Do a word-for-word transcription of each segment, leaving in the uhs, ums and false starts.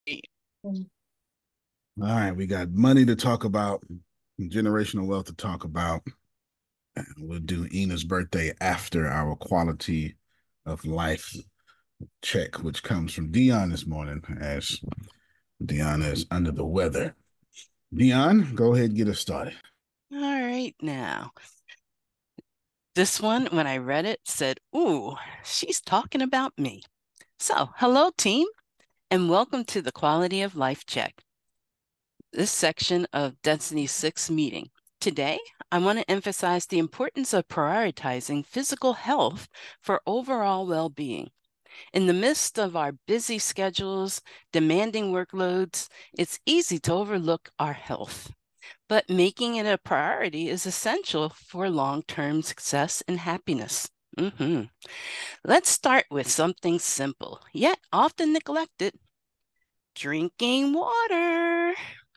All right, we got money to talk about, generational wealth to talk about. And we'll do Ina's birthday after our quality of life check, which comes from Dion this morning, as Dion is under the weather. Dion, go ahead and get us started. All right, now. This one, when I read it, said, Ooh, she's talking about me. So, hello, team, and welcome to the Quality of Life Check, this section of Destiny six meeting. Today, I want to emphasize the importance of prioritizing physical health for overall well being. In the midst of our busy schedules, demanding workloads, it's easy to overlook our health. But making it a priority is essential for long-term success and happiness. hmm Let's start with something simple, yet often neglected: drinking water.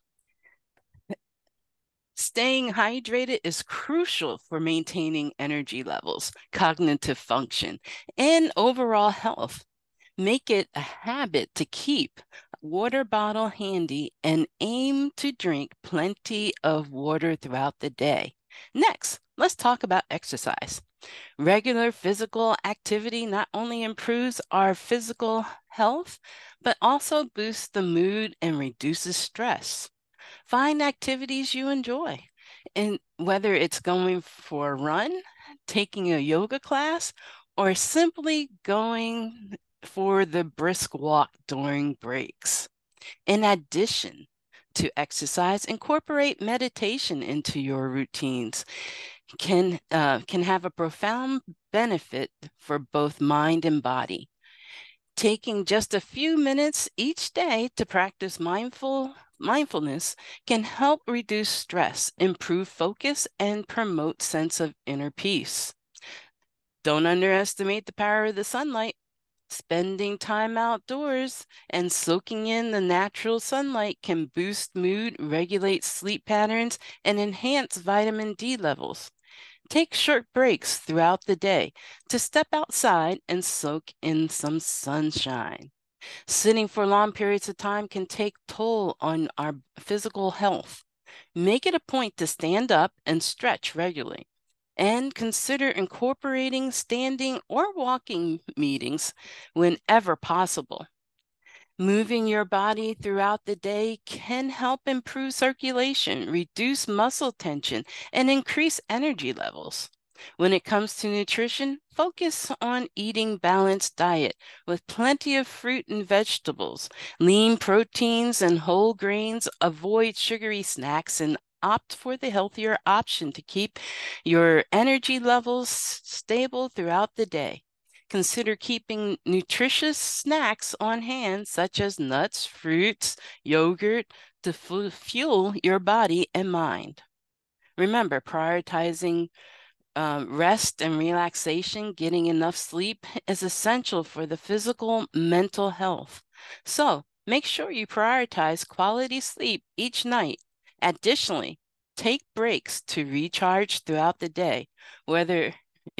Staying hydrated is crucial for maintaining energy levels, cognitive function, and overall health. Make it a habit to keep a water bottle handy and aim to drink plenty of water throughout the day. Next, let's talk about exercise. Regular physical activity not only improves our physical health, but also boosts the mood and reduces stress. Find activities you enjoy, and whether it's going for a run, taking a yoga class, or simply going for the brisk walk during breaks. In addition to exercise, incorporate meditation into your routines. Can uh, can have a profound benefit for both mind and body. Taking just a few minutes each day to practice mindful mindfulness can help reduce stress, improve focus, and promote sense of inner peace. Don't underestimate the power of the sunlight. Spending time outdoors and soaking in the natural sunlight can boost mood, regulate sleep patterns, and enhance vitamin D levels. Take short breaks throughout the day to step outside and soak in some sunshine. Sitting for long periods of time can take toll on our physical health. Make it a point to stand up and stretch regularly. And consider incorporating standing or walking meetings whenever possible. Moving your body throughout the day can help improve circulation, reduce muscle tension, and increase energy levels. When it comes to nutrition, focus on eating balanced diet with plenty of fruit and vegetables, lean proteins and whole grains. Avoid sugary snacks and opt for the healthier option to keep your energy levels stable throughout the day. Consider keeping nutritious snacks on hand, such as nuts, fruits, yogurt, to fu- fuel your body and mind. Remember, prioritizing um, rest and relaxation, getting enough sleep is essential for the physical, mental health. So make sure you prioritize quality sleep each night. Additionally, take breaks to recharge throughout the day, whether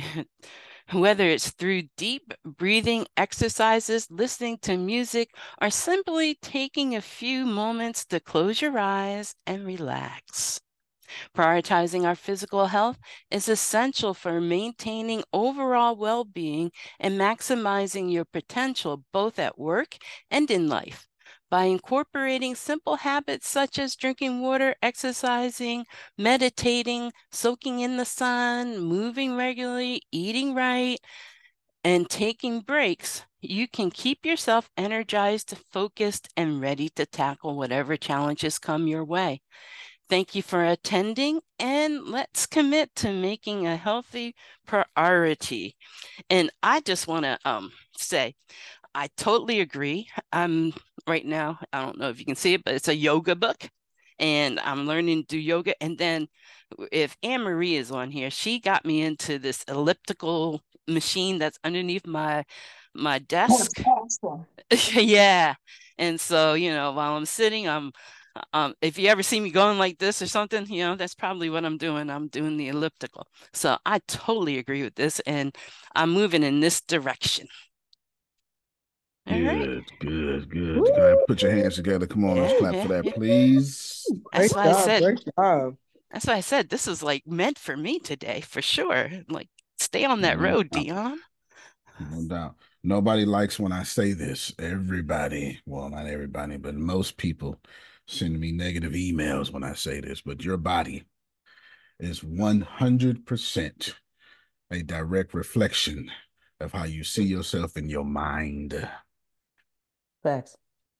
whether it's through deep breathing exercises, listening to music, or simply taking a few moments to close your eyes and relax. Prioritizing our physical health is essential for maintaining overall well being and maximizing your potential both at work and in life. By incorporating simple habits such as drinking water, exercising, meditating, soaking in the sun, moving regularly, eating right, and taking breaks, you can keep yourself energized, focused, and ready to tackle whatever challenges come your way. Thank you for attending, and let's commit to making a healthy priority. And I just want to um, say, I totally agree. I'm right now, I don't know if you can see it, but it's a yoga book, and I'm learning to do yoga. And then if Anne Marie is on here, she got me into this elliptical machine that's underneath my my That's desk. awesome. Yeah. And so, you know, while I'm sitting, I'm um if you ever see me going like this or something, you know, that's probably what I'm doing. I'm doing the elliptical. So I totally agree with this, and I'm moving in this direction. All right. Good, good, good. Woo! You gotta put your hands together. Come on, let's Yeah, clap for yeah, that, yeah. please. That's Great why I job, said, great job. that's why I said this is like meant for me today, for sure. Like, stay on that No road, doubt. Dion. No doubt. Nobody likes when I say this. Everybody, well, not everybody, but most people send me negative emails when I say this, but your body is one hundred percent a direct reflection of how you see yourself in your mind. Facts.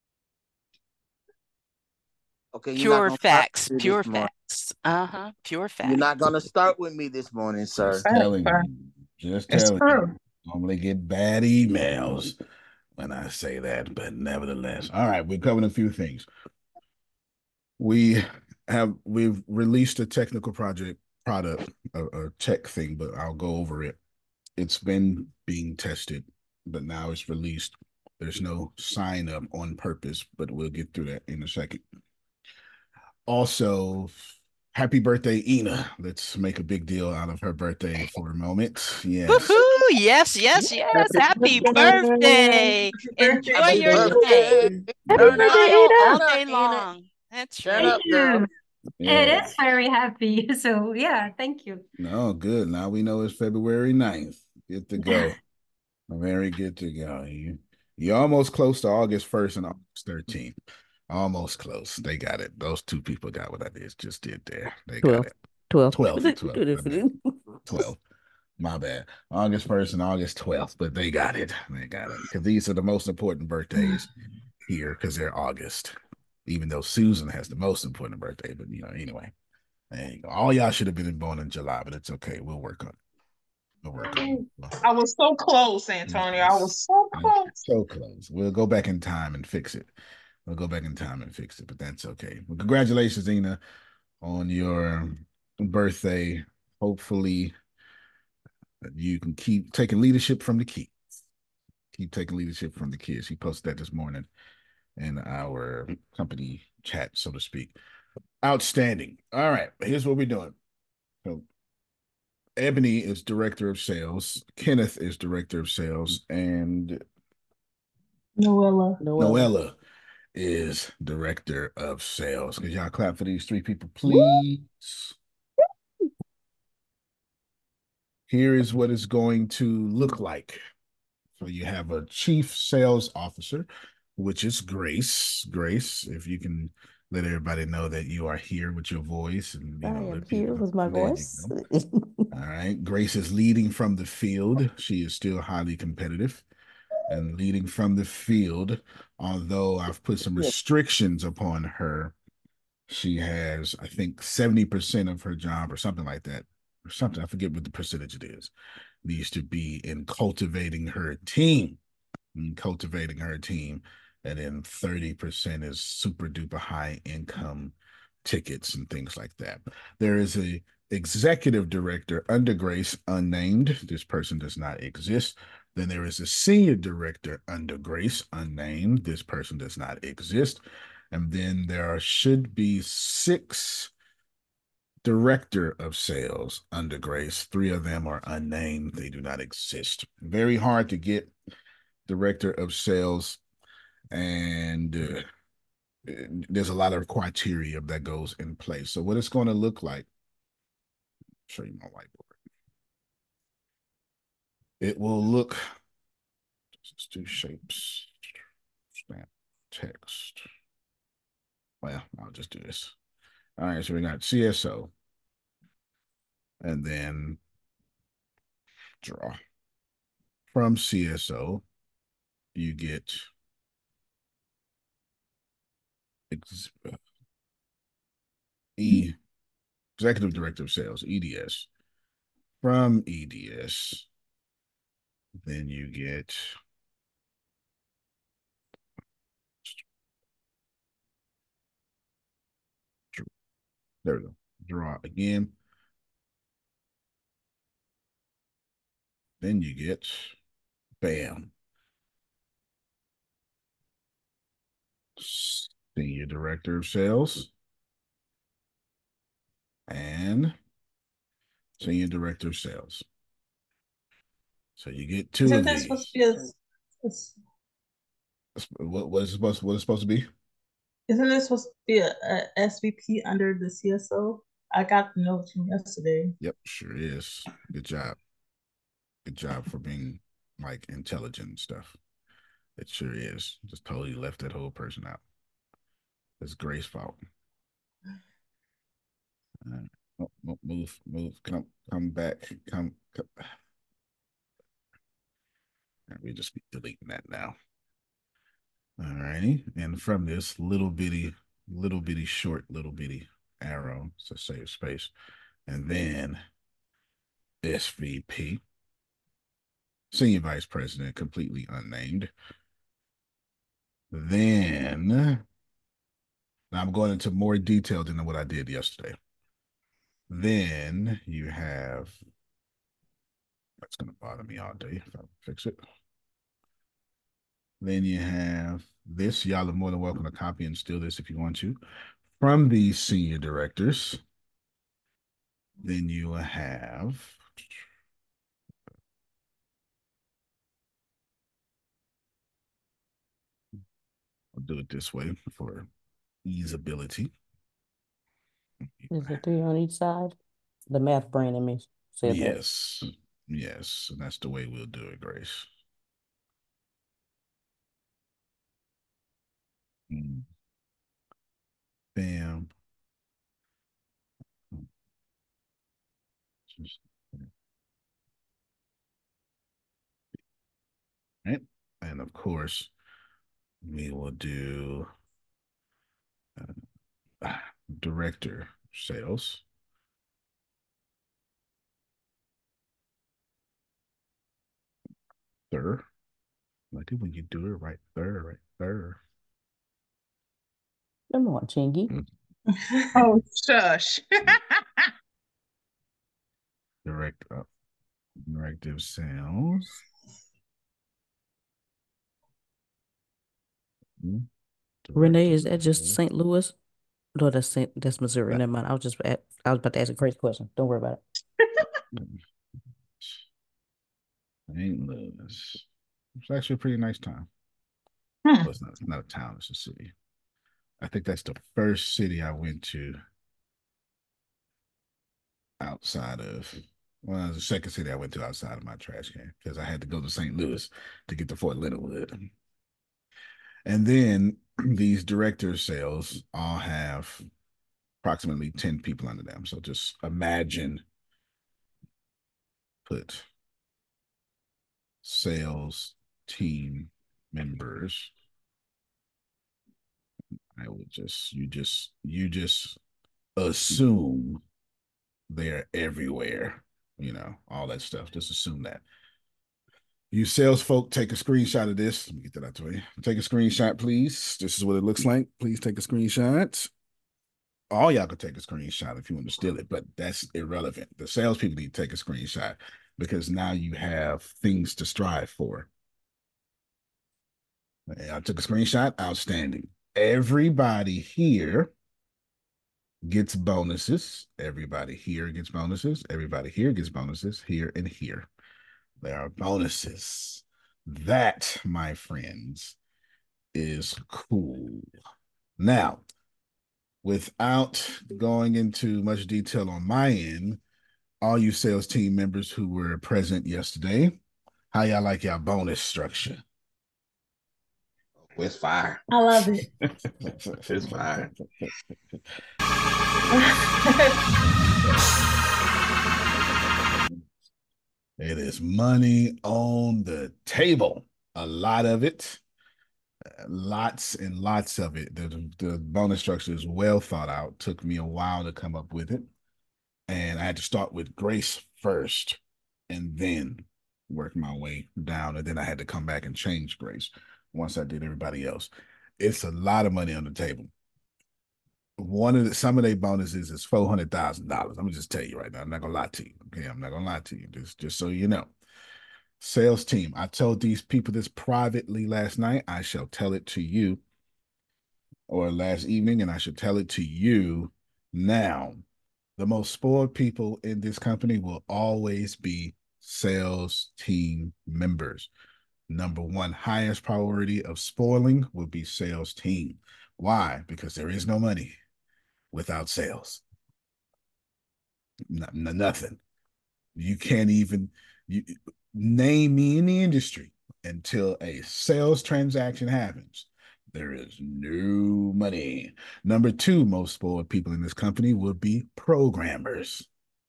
Okay, you're not Pure gonna start facts, with me pure this morning. facts. Uh-huh, pure You're facts. not gonna start with me this morning, sir. Just telling you. Just It's telling you. true. Normally get bad emails when I say that, but nevertheless. All right, we're covering a few things. We have we've released a technical project product, a, a tech thing, but I'll go over it. It's been being tested, but now it's released. There's no sign up on purpose, but we'll get through that in a second. Also, happy birthday, Ina. Let's make a big deal out of her birthday for a moment. Yes. Woohoo! Yes, yes, yes. Happy birthday. Happy birthday, Enjoy Happy your Ina. day. birthday. Happy Turn birthday, up. Smile Ada. all Turn up, day Ina. long. That's Turn right. up, Thank girl. you. It Yeah. is very happy. So yeah, thank you. No, good. Now we know it's February ninth. Good to go. Very good to go. You you're almost close to August first and August thirteenth. Almost close. They got it. Those two people got what I did just did there. They got twelve. it. twelve. twelve. twelve. twelve. My bad. August first and August twelfth, but they got it. They got it. Because these are the most important birthdays here because they're August. Even though Susan has the most important birthday, but you know, anyway. There you go. All y'all should have been born in July, but it's okay. We'll work on it. We'll work on it. Well, I was so close, Antonio. I was yes. so close. So close. We'll go back in time and fix it. We'll go back in time and fix it, but that's okay. Well, congratulations, Ina, on your birthday. Hopefully, you can keep taking leadership from the kids. Keep taking leadership from the kids. He posted that this morning in our company chat, so to speak. Outstanding. All right, here's what we're doing. So, Ebony is director of sales. Kenneth is director of sales, and Noella. Noella is director of sales. Could y'all clap for these three people, please? Here is what it's going to look like. So you have a chief sales officer, which is Grace. Grace, if you can let everybody know that you are here with your voice, and you I know, am let here people with my there you voice. go. All right. Grace is leading from the field. She is still highly competitive and leading from the field. Although I've put some restrictions upon her, she has, I think, seventy percent of her job or something like that, or something. I forget what the percentage it is, needs to be in cultivating her team, and cultivating her team. And then thirty percent is super duper high income tickets and things like that. There is a executive director under Grace, unnamed. This person does not exist. Then there is a senior director under Grace, unnamed. This person does not exist. And then there should be six director of sales under Grace. Three of them are unnamed. They do not exist. Very hard to get director of sales, and uh, there's a lot of criteria that goes in place. So what it's going to look like, I'll show you my whiteboard. It will look, let's do shapes, snap, text. Well, I'll just do this. All right, so we got C S O, and then draw. From C S O, you get ex E, Executive Director of Sales, E D S. From E D S, then you get there we go. Draw again. Then you get bam. Senior Director of Sales and Senior Director of Sales. So you get two Isn't of that these. supposed to be a, What what is supposed what is supposed to be? Isn't this supposed to be a, S V P under the C S O? I got the notes from yesterday. Yep, sure is. Good job. Good job for being like intelligent and stuff. It sure is. Just totally left that whole person out. It's Grace's fault. Uh, move, move, come, come back, come. come. We just be deleting that now. All righty, and from this little bitty, little bitty short, little bitty arrow to save space, and then S V P, Senior Vice President, completely unnamed. Then, now I'm going into more detail than what I did yesterday. Then you have, that's going to bother me all day if I fix it. Then you have this. Y'all are more than welcome to copy and steal this if you want to. From these senior directors, then you will have, I'll do it this way for easeability. Is it three on each side? The math brain in me said that. Yes. Yes. And that's the way we'll do it, Grace. Mm. Bam. Just, right. And of course, we will do uh, director sales. There. Like it when you do it right there, right there. Come on, Chingy. Mm. Oh, shush. Direct uh, directive sales. Mm. Renee, is that just Saint Louis? No, that's Saint that's Missouri. Never mind. I was just at, I was about to ask a crazy question. Don't worry about it. Saint Louis. It's actually a pretty nice town. Hmm. Well, it's not, it's not a town, it's a city. I think that's the first city I went to outside of, well, it was the second city I went to outside of my trash can because I had to go to Saint Louis to get to Fort Leonard Wood. And then these director sales all have approximately ten people under them. So just imagine, put sales team members. I would just, you just, you just assume they're everywhere, you know, all that stuff. Just assume that. You sales folk, take a screenshot of this. Let me get that out the way. Take a screenshot, please. This is what it looks like. Please take a screenshot. All y'all could take a screenshot if you want to steal it, but that's irrelevant. The salespeople need to take a screenshot because now you have things to strive for. I took a screenshot. Outstanding. Everybody here gets bonuses. Everybody here gets bonuses. Everybody here gets bonuses. Here and here. There are bonuses. That, my friends, is cool. Now, without going into much detail on my end, all you sales team members who were present yesterday, how y'all like y'all bonus structure? It's fire. I love it. It's fire. It is money on the table. A lot of it. Lots and lots of it. The, the bonus structure is well thought out. Took me a while to come up with it. And I had to start with Grace first and then work my way down. And then I had to come back and change Grace once I did everybody else. It's a lot of money on the table. One of the, some of their bonuses is four hundred thousand dollars. I'm gonna just tell you right now. I'm not gonna lie to you. Okay, I'm not gonna lie to you. Just, just so you know. Sales team. I told these people this privately last night. I shall tell it to you, or last evening, and I shall tell it to you now. The most spoiled people in this company will always be sales team members. Number one highest priority of spoiling will be sales team. Why? Because there is no money without sales. N- nothing. You can't even you, name me in the industry until a sales transaction happens. There is no money. Number two most spoiled people in this company will be programmers.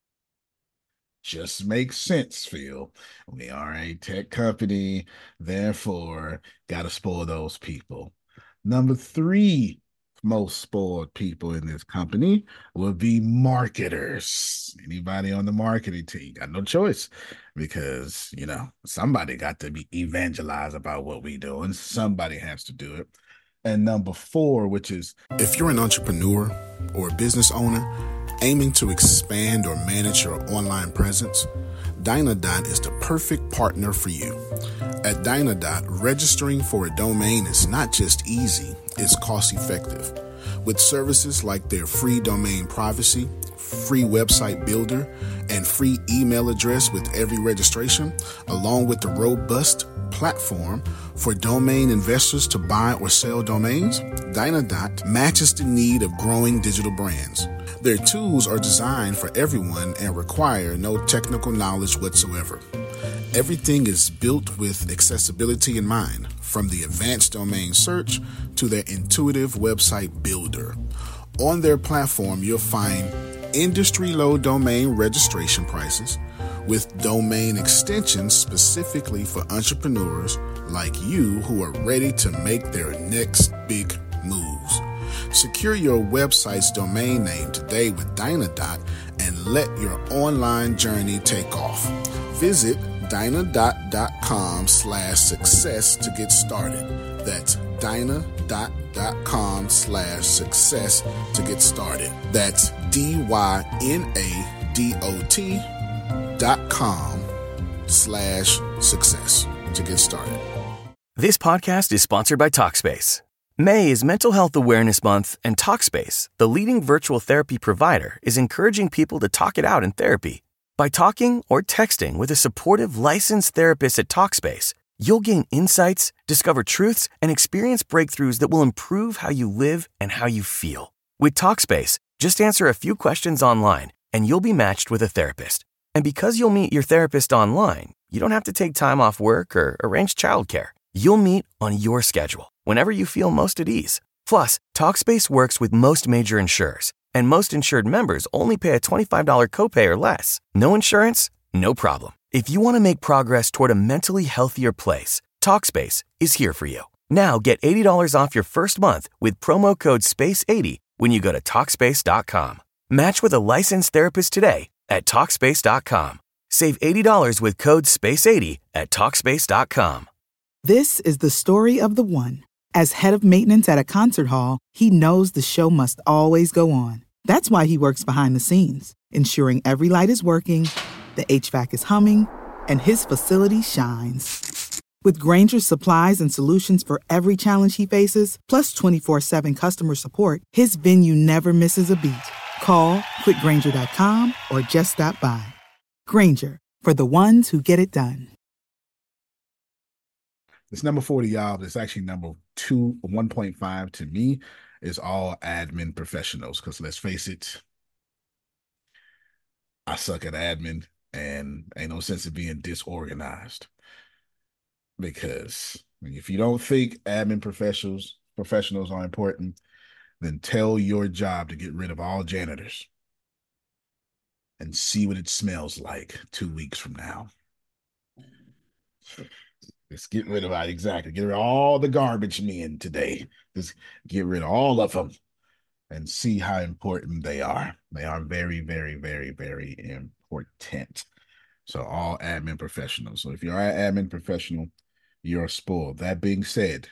Just makes sense, Phil. We are a tech company, therefore, got to spoil those people. Number three most spoiled people in this company will be marketers. Anybody on the marketing team got no choice because, you know, somebody got to be evangelized about what we do, and somebody has to do it. And number four, which is if you're an entrepreneur or a business owner aiming to expand or manage your online presence, Dynadot is the perfect partner for you. At Dynadot, registering for a domain is not just easy, it's cost effective. With services like their free domain privacy, free website builder, and free email address with every registration, along with the robust platform for domain investors to buy or sell domains, Dynadot matches the need of growing digital brands. Their tools are designed for everyone and require no technical knowledge whatsoever. Everything is built with accessibility in mind, from the advanced domain search to their intuitive website builder. On their platform, you'll find industry-low domain registration prices with domain extensions specifically for entrepreneurs like you who are ready to make their next big moves. Secure your website's domain name today with Dynadot and let your online journey take off. Visit Dynadot.com slash success to get started. That's Dynadot.com slash success to get started. That's D-Y-N-A-D-O-T dot com slash success to get started. This podcast is sponsored by Talkspace. May is Mental Health Awareness Month, and Talkspace, the leading virtual therapy provider, is encouraging people to talk it out in therapy. By talking or texting with a supportive licensed therapist at Talkspace, you'll gain insights, discover truths, and experience breakthroughs that will improve how you live and how you feel. With Talkspace, just answer a few questions online, and you'll be matched with a therapist. And because you'll meet your therapist online, you don't have to take time off work or arrange childcare. You'll meet on your schedule, whenever you feel most at ease. Plus, Talkspace works with most major insurers, and most insured members only pay a twenty-five dollars copay or less. No insurance? No problem. If you want to make progress toward a mentally healthier place, Talkspace is here for you. Now get eighty dollars off your first month with promo code space eighty when you go to Talkspace dot com. Match with a licensed therapist today at Talkspace dot com. Save eighty dollars with code space eighty at Talkspace dot com. This is the story of the one. As head of maintenance at a concert hall, he knows the show must always go on. That's why he works behind the scenes, ensuring every light is working, the H V A C is humming, and his facility shines. With Grainger's supplies and solutions for every challenge he faces, plus twenty-four seven customer support, his venue never misses a beat. Call quick grainger dot com or just stop by. Grainger, for the ones who get it done. It's number forty, y'all, but it's actually number two, one point five to me is all admin professionals. Because let's face it, I suck at admin and ain't no sense of being disorganized. Because if you don't think admin professionals professionals are important, then tell your job to get rid of all janitors and see what it smells like two weeks from now. Just get rid of it. Exactly. Get rid of all the garbage men today. Just get rid of all of them and see how important they are. They are very, very, very, very important. So all admin professionals. So if you're an admin professional, you're spoiled. That being said,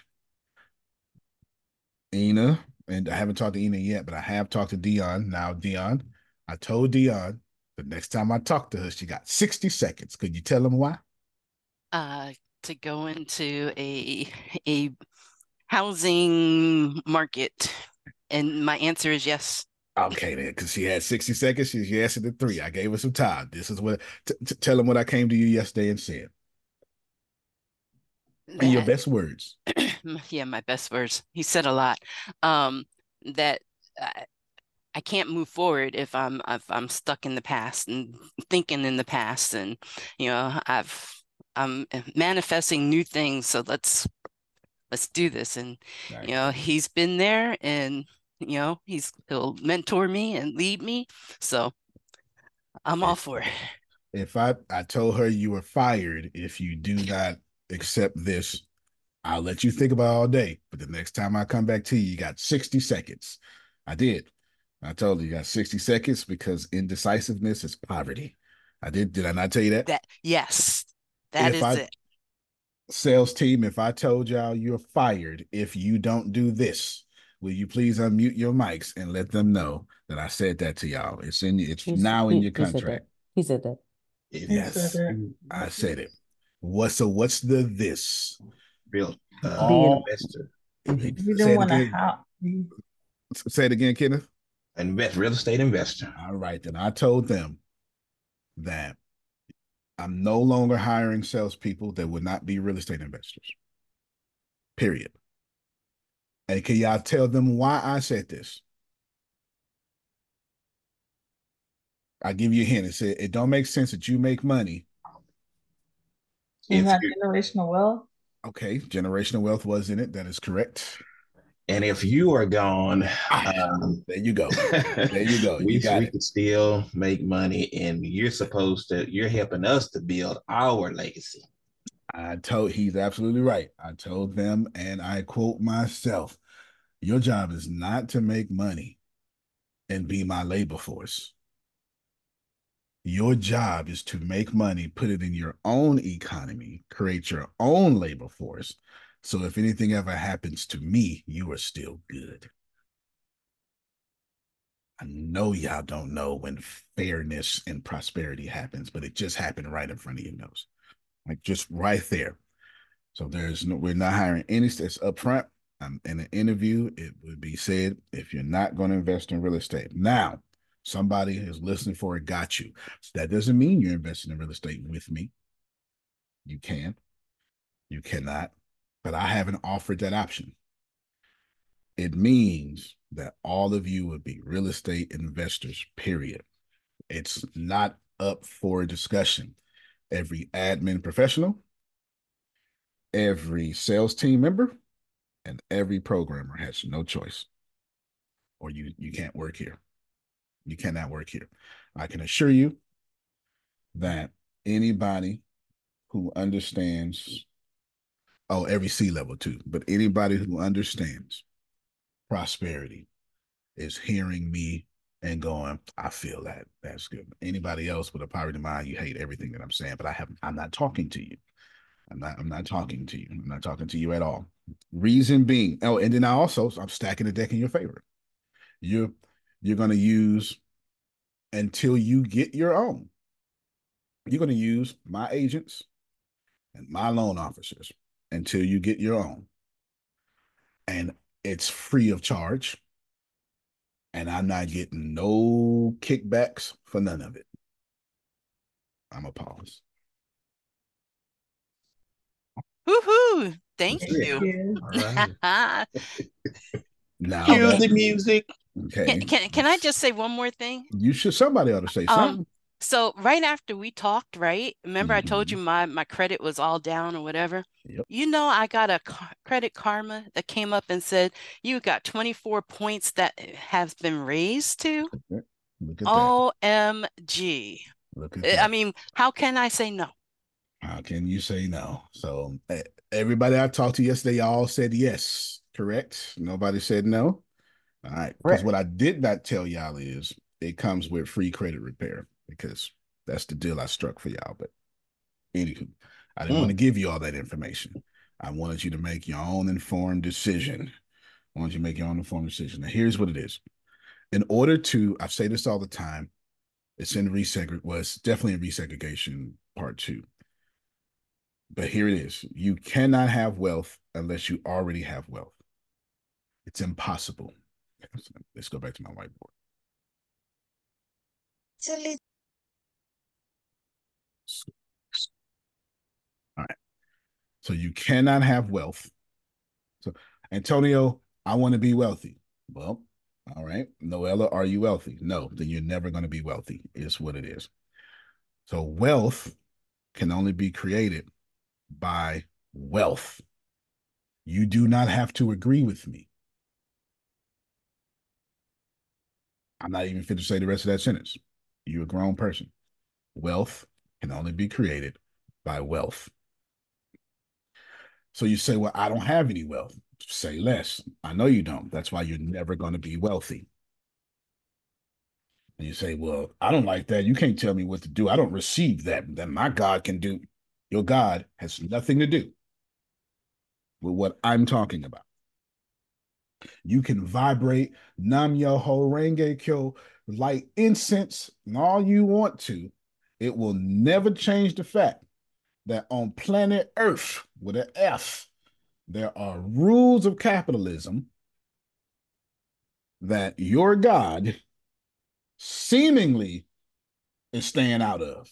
Ina, and I haven't talked to Ina yet, but I have talked to Dion. Now, Dion, I told Dion the next time I talk to her, she got sixty seconds. Could you tell them why? Uh, to go into a a housing market, and my answer is yes. Okay, then, because she had sixty seconds. She, she answered the three. I gave her some time. This is what t- t- tell them what I came to you yesterday and said. In your that best words. yeah, my best words. He said a lot. Um, that I, I can't move forward if I'm if I'm stuck in the past and thinking in the past, and you know, I've I'm manifesting new things. So let's let's do this. And Right. you know, he's been there, and you know, he's he'll mentor me and lead me. So I'm all for it. If I I told her you were fired if you do not accept this, I'll let you think about it all day. But the next time I come back to you, you got sixty seconds. I did. I told you you got sixty seconds because indecisiveness is poverty. I did. Did I not tell you that? That yes, that if is I, it. Sales team, if I told y'all you're fired if you don't do this, will you please unmute your mics and let them know that I said that to y'all? It's in it's He's, now in he, your he said that. contract. He said that. Yes, said it. I said it. What? So what's the this? Real uh, All investor. We say don't it want to again. have. Say it again, Kenneth. Invest real estate investor. All right, then I told them that I'm no longer hiring salespeople that would not be real estate investors. Period. And can y'all tell them why I said this? I give you a hint. It said it don't make sense that you make money. And If that you, generational wealth. Okay, generational wealth was in it. That is correct. and if you are gone, Ah, um, there you go. There you go. we You got we it. could still make money, and you're supposed to. You're helping us to build our legacy. I told he's absolutely right. I told them, and I quote myself, your job is not to make money and be my labor force. Your job is to make money, put it in your own economy, create your own labor force. So if anything ever happens to me, you are still good. I know y'all don't know when fairness and prosperity happens, but it just happened right in front of your nose, like just right there. So there's no, we're not hiring any, it's upfront. Um, in an interview, it would be said, if you're not going to invest in real estate. Now, somebody is listening for it, got you. That doesn't mean you're investing in real estate with me. You can, you cannot, but I haven't offered that option. It means that all of you would be real estate investors, period. It's not up for discussion. Every admin professional, every sales team member, and every programmer has no choice. Or you you can't work here. You cannot work here. I can assure you that anybody who understands, oh, every C level too, but anybody who understands prosperity is hearing me and going, I feel that. That's good. Anybody else with a poverty mind, you hate everything that I'm saying, but I have I'm not talking to you. I'm not I'm not talking to you. I'm not talking to you at all. Reason being, oh, and then I also I'm stacking the deck in your favor. You're you're gonna use until you get your own. You're gonna use my agents and my loan officers until you get your own. And it's free of charge. And I'm not getting no kickbacks for none of it. I'm a pause. Woohoo! Thank That's it. you. All right. Now Cue that, the music. okay. Can, can can I just say one more thing? You should. Somebody ought to say something. Um, so right after we talked, right? Remember I told Mhm. you my my credit was all down or whatever? Yep. You know, I got a ca- credit karma that came up and said you got twenty-four points that have been raised to. Look at that. O M G. Look at I that. mean, how can I say no? How can you say no? So eh, everybody I talked to yesterday, all said yes, correct? Nobody said no. All right. Because what I did not tell y'all is it comes with free credit repair because that's the deal I struck for y'all. But anywho, I didn't Mm. want to give you all that information. I wanted you to make your own informed decision. I want you to make your own informed decision. Now, here's what it is. In order to, I say this all the time, it's in resegregation, well, it's definitely in resegregation part two. But here it is. You cannot have wealth unless you already have wealth. It's impossible. Let's go back to my whiteboard. All right. So you cannot have wealth. So, Antonio, I want to be wealthy. Well, all right. Noella, are you wealthy? No, then you're never going to be wealthy, is what it is. So wealth can only be created by wealth. You do not have to agree with me. I'm not even fit to say the rest of that sentence. You're a grown person. Wealth can only be created by wealth. So you say, well, I don't have any wealth. Say less. I know you don't. That's why you're never going to be wealthy. And you say, well, I don't like that. You can't tell me what to do. I don't receive that. Then my God can do. Your God has nothing to do with what I'm talking about. You can vibrate Nam Myoho Renge Kyo, light incense, and all you want to. It will never change the fact that on planet Earth, with an F, there are rules of capitalism that your God seemingly is staying out of.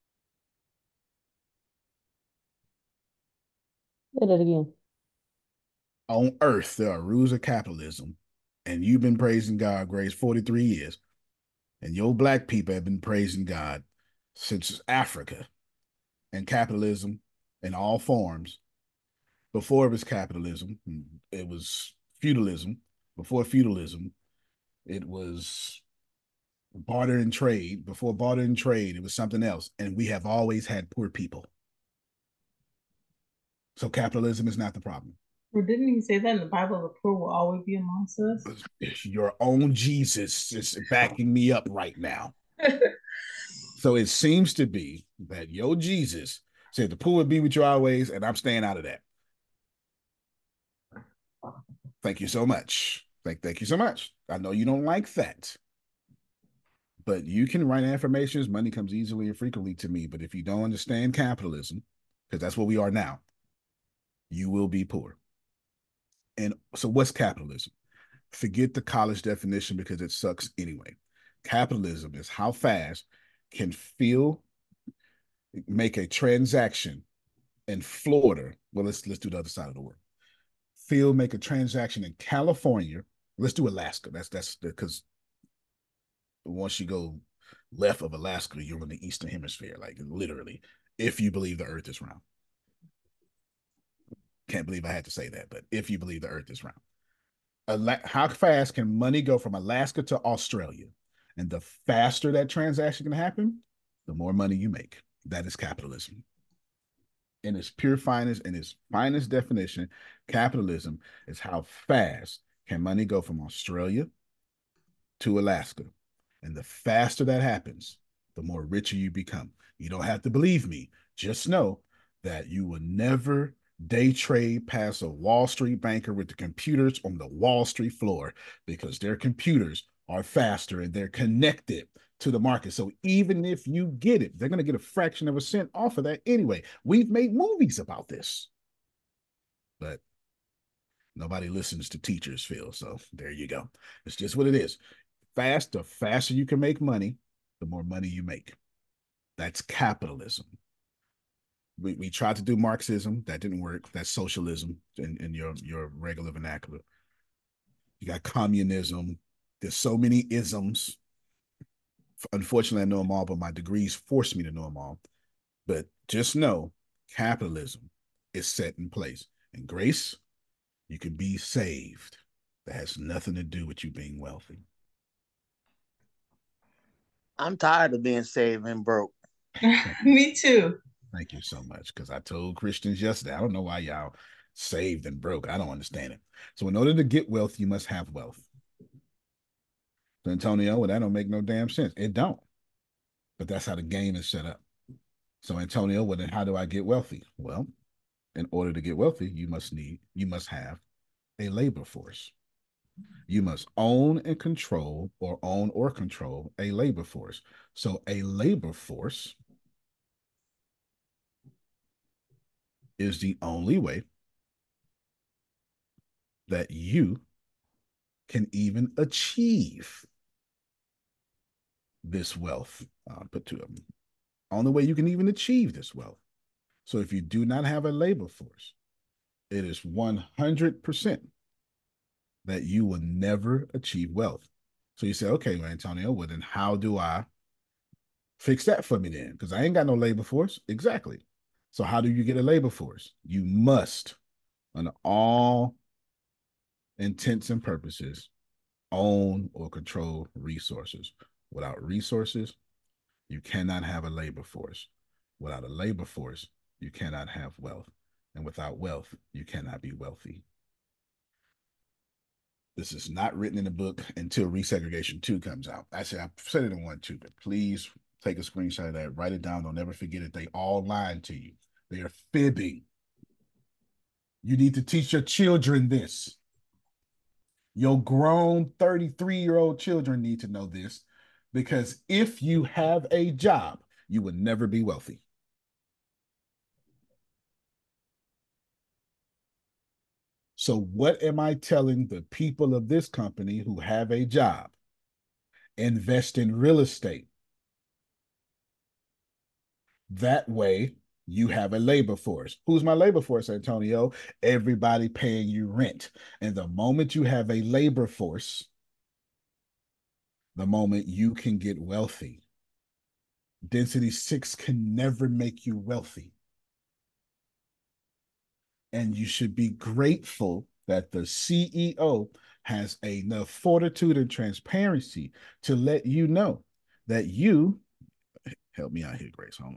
Say that again. On Earth, there are rules of capitalism, and you've been praising God, Grace, forty-three years, and your black people have been praising God since Africa and capitalism in all forms. Before it was capitalism, it was feudalism. Before feudalism, it was barter and trade. Before barter and trade, it was something else. And we have always had poor people. So capitalism is not the problem. Well, didn't he say that in the Bible, the poor will always be amongst us? Your own Jesus is backing me up right now. So it seems to be that your Jesus said the poor would be with you always, and I'm staying out of that. Thank you so much. Thank, thank you so much. I know you don't like that. But you can write affirmations. Money comes easily and frequently to me. But if you don't understand capitalism, because that's what we are now, you will be poor. And so what's capitalism? Forget the college definition because it sucks anyway. Capitalism is how fast can Phil make a transaction in Florida. Well, let's let's do the other side of the world. Phil make a transaction in California. Let's do Alaska. That's that's because once you go left of Alaska, you're in the Eastern Hemisphere, like literally, if you believe the Earth is round. Can't believe I had to say that, but if you believe the Earth is round. Ala- how fast can money go from Alaska to Australia? And the faster that transaction can happen, the more money you make. That is capitalism. In its pure finest, in its finest definition, capitalism is how fast can money go from Australia to Alaska. And the faster that happens, the more richer you become. You don't have to believe me. Just know that you will never day trade past a Wall Street banker with the computers on the Wall Street floor because their computers are faster and they're connected to the market. So even if you get it, they're going to get a fraction of a cent off of that anyway. We've made movies about this, but nobody listens to teachers, Phil. So there you go. It's just what it is. Fast, the faster you can make money, the more money you make. That's capitalism. We, we tried to do Marxism. That didn't work. That's socialism in, in your, your regular vernacular. You got communism. There's so many isms. Unfortunately, I know them all, but my degrees force me to know them all. But just know capitalism is set in place. And Grace, you can be saved. That has nothing to do with you being wealthy. I'm tired of being saved and broke. Me too. Thank you so much. Because I told Christians yesterday, I don't know why y'all saved and broke. I don't understand it. So in order to get wealth, you must have wealth. So Antonio, well, that don't make no damn sense. It don't. But that's how the game is set up. So Antonio, well, then how do I get wealthy? Well, in order to get wealthy, you must need, you must have a labor force. You must own and control or own or control a labor force. So a labor force is the only way that you can even achieve this wealth. Uh, put to them. Only way you can even achieve this wealth. So if you do not have a labor force, it is one hundred percent that you will never achieve wealth. So you say, okay, well, Antonio, well, then how do I fix that for me then? Because I ain't got no labor force. Exactly. So how do you get a labor force? You must, on all intents and purposes, own or control resources. Without resources, you cannot have a labor force. Without a labor force, you cannot have wealth. And without wealth, you cannot be wealthy. This is not written in the book until Resegregation two comes out. Actually, I said it in one too, but please take a screenshot of that. Write it down. Don't ever forget it. They all lied to you. They are fibbing. You need to teach your children this. Your grown thirty-three-year-old children need to know this, because if you have a job, you will never be wealthy. So what am I telling the people of this company who have a job? Invest in real estate. That way, you have a labor force. Who's my labor force, Antonio? Everybody paying you rent. And the moment you have a labor force, the moment you can get wealthy. Density six can never make you wealthy. And you should be grateful that the C E O has enough fortitude and transparency to let you know that you, help me out here, Grace, hold on.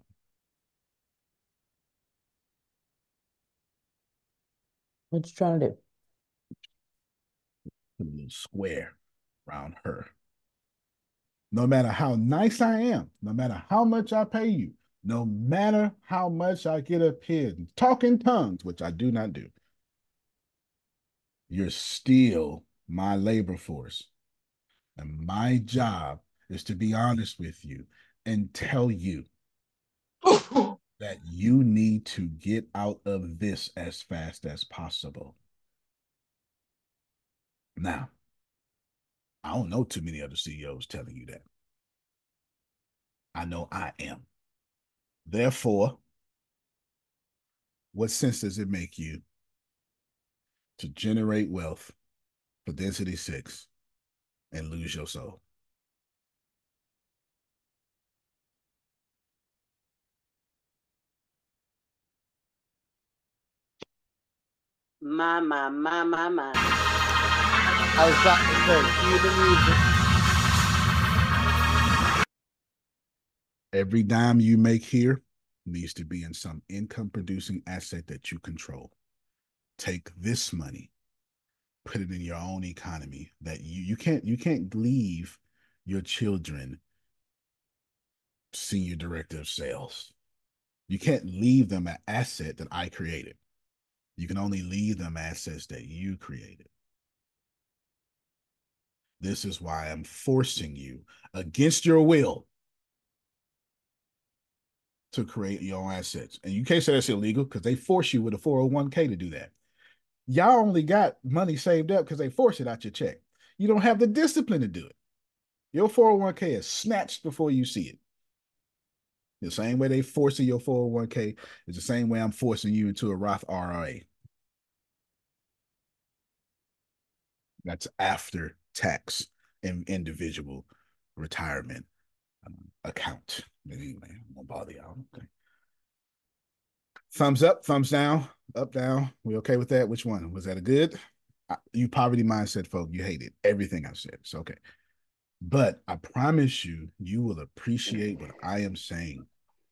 What you trying to do? Put a little square around her. No matter how nice I am, no matter how much I pay you, no matter how much I get up here and talk in tongues, which I do not do, you're still my labor force. And my job is to be honest with you and tell you that you need to get out of this as fast as possible. Now, I don't know too many other C E Os telling you that. I know I am. Therefore, what sense does it make you to generate wealth for density six and lose your soul? My, my, my, my, my. I was about to say, cue the music. Every dime you make here needs to be in some income producing asset that you control. Take this money, put it in your own economy that you, you can't, you can't leave your children senior director of sales. You can't leave them an asset that I created. You can only leave them assets that you created. This is why I'm forcing you against your will to create your own assets. And you can't say that's illegal because they force you with a four oh one k to do that. Y'all only got money saved up because they force it out your check. You don't have the discipline to do it. Your four oh one k is snatched before you see it. The same way they forcing your four oh one k is the same way I'm forcing you into a Roth I R A. That's after tax and individual retirement um, account. But anyway, I won't bother y'all. Okay. Thumbs up, thumbs down, up, down. We okay with that? Which one? Was that a good? I, you poverty mindset folk, you hated everything I said. It's okay. But I promise you, you will appreciate what I am saying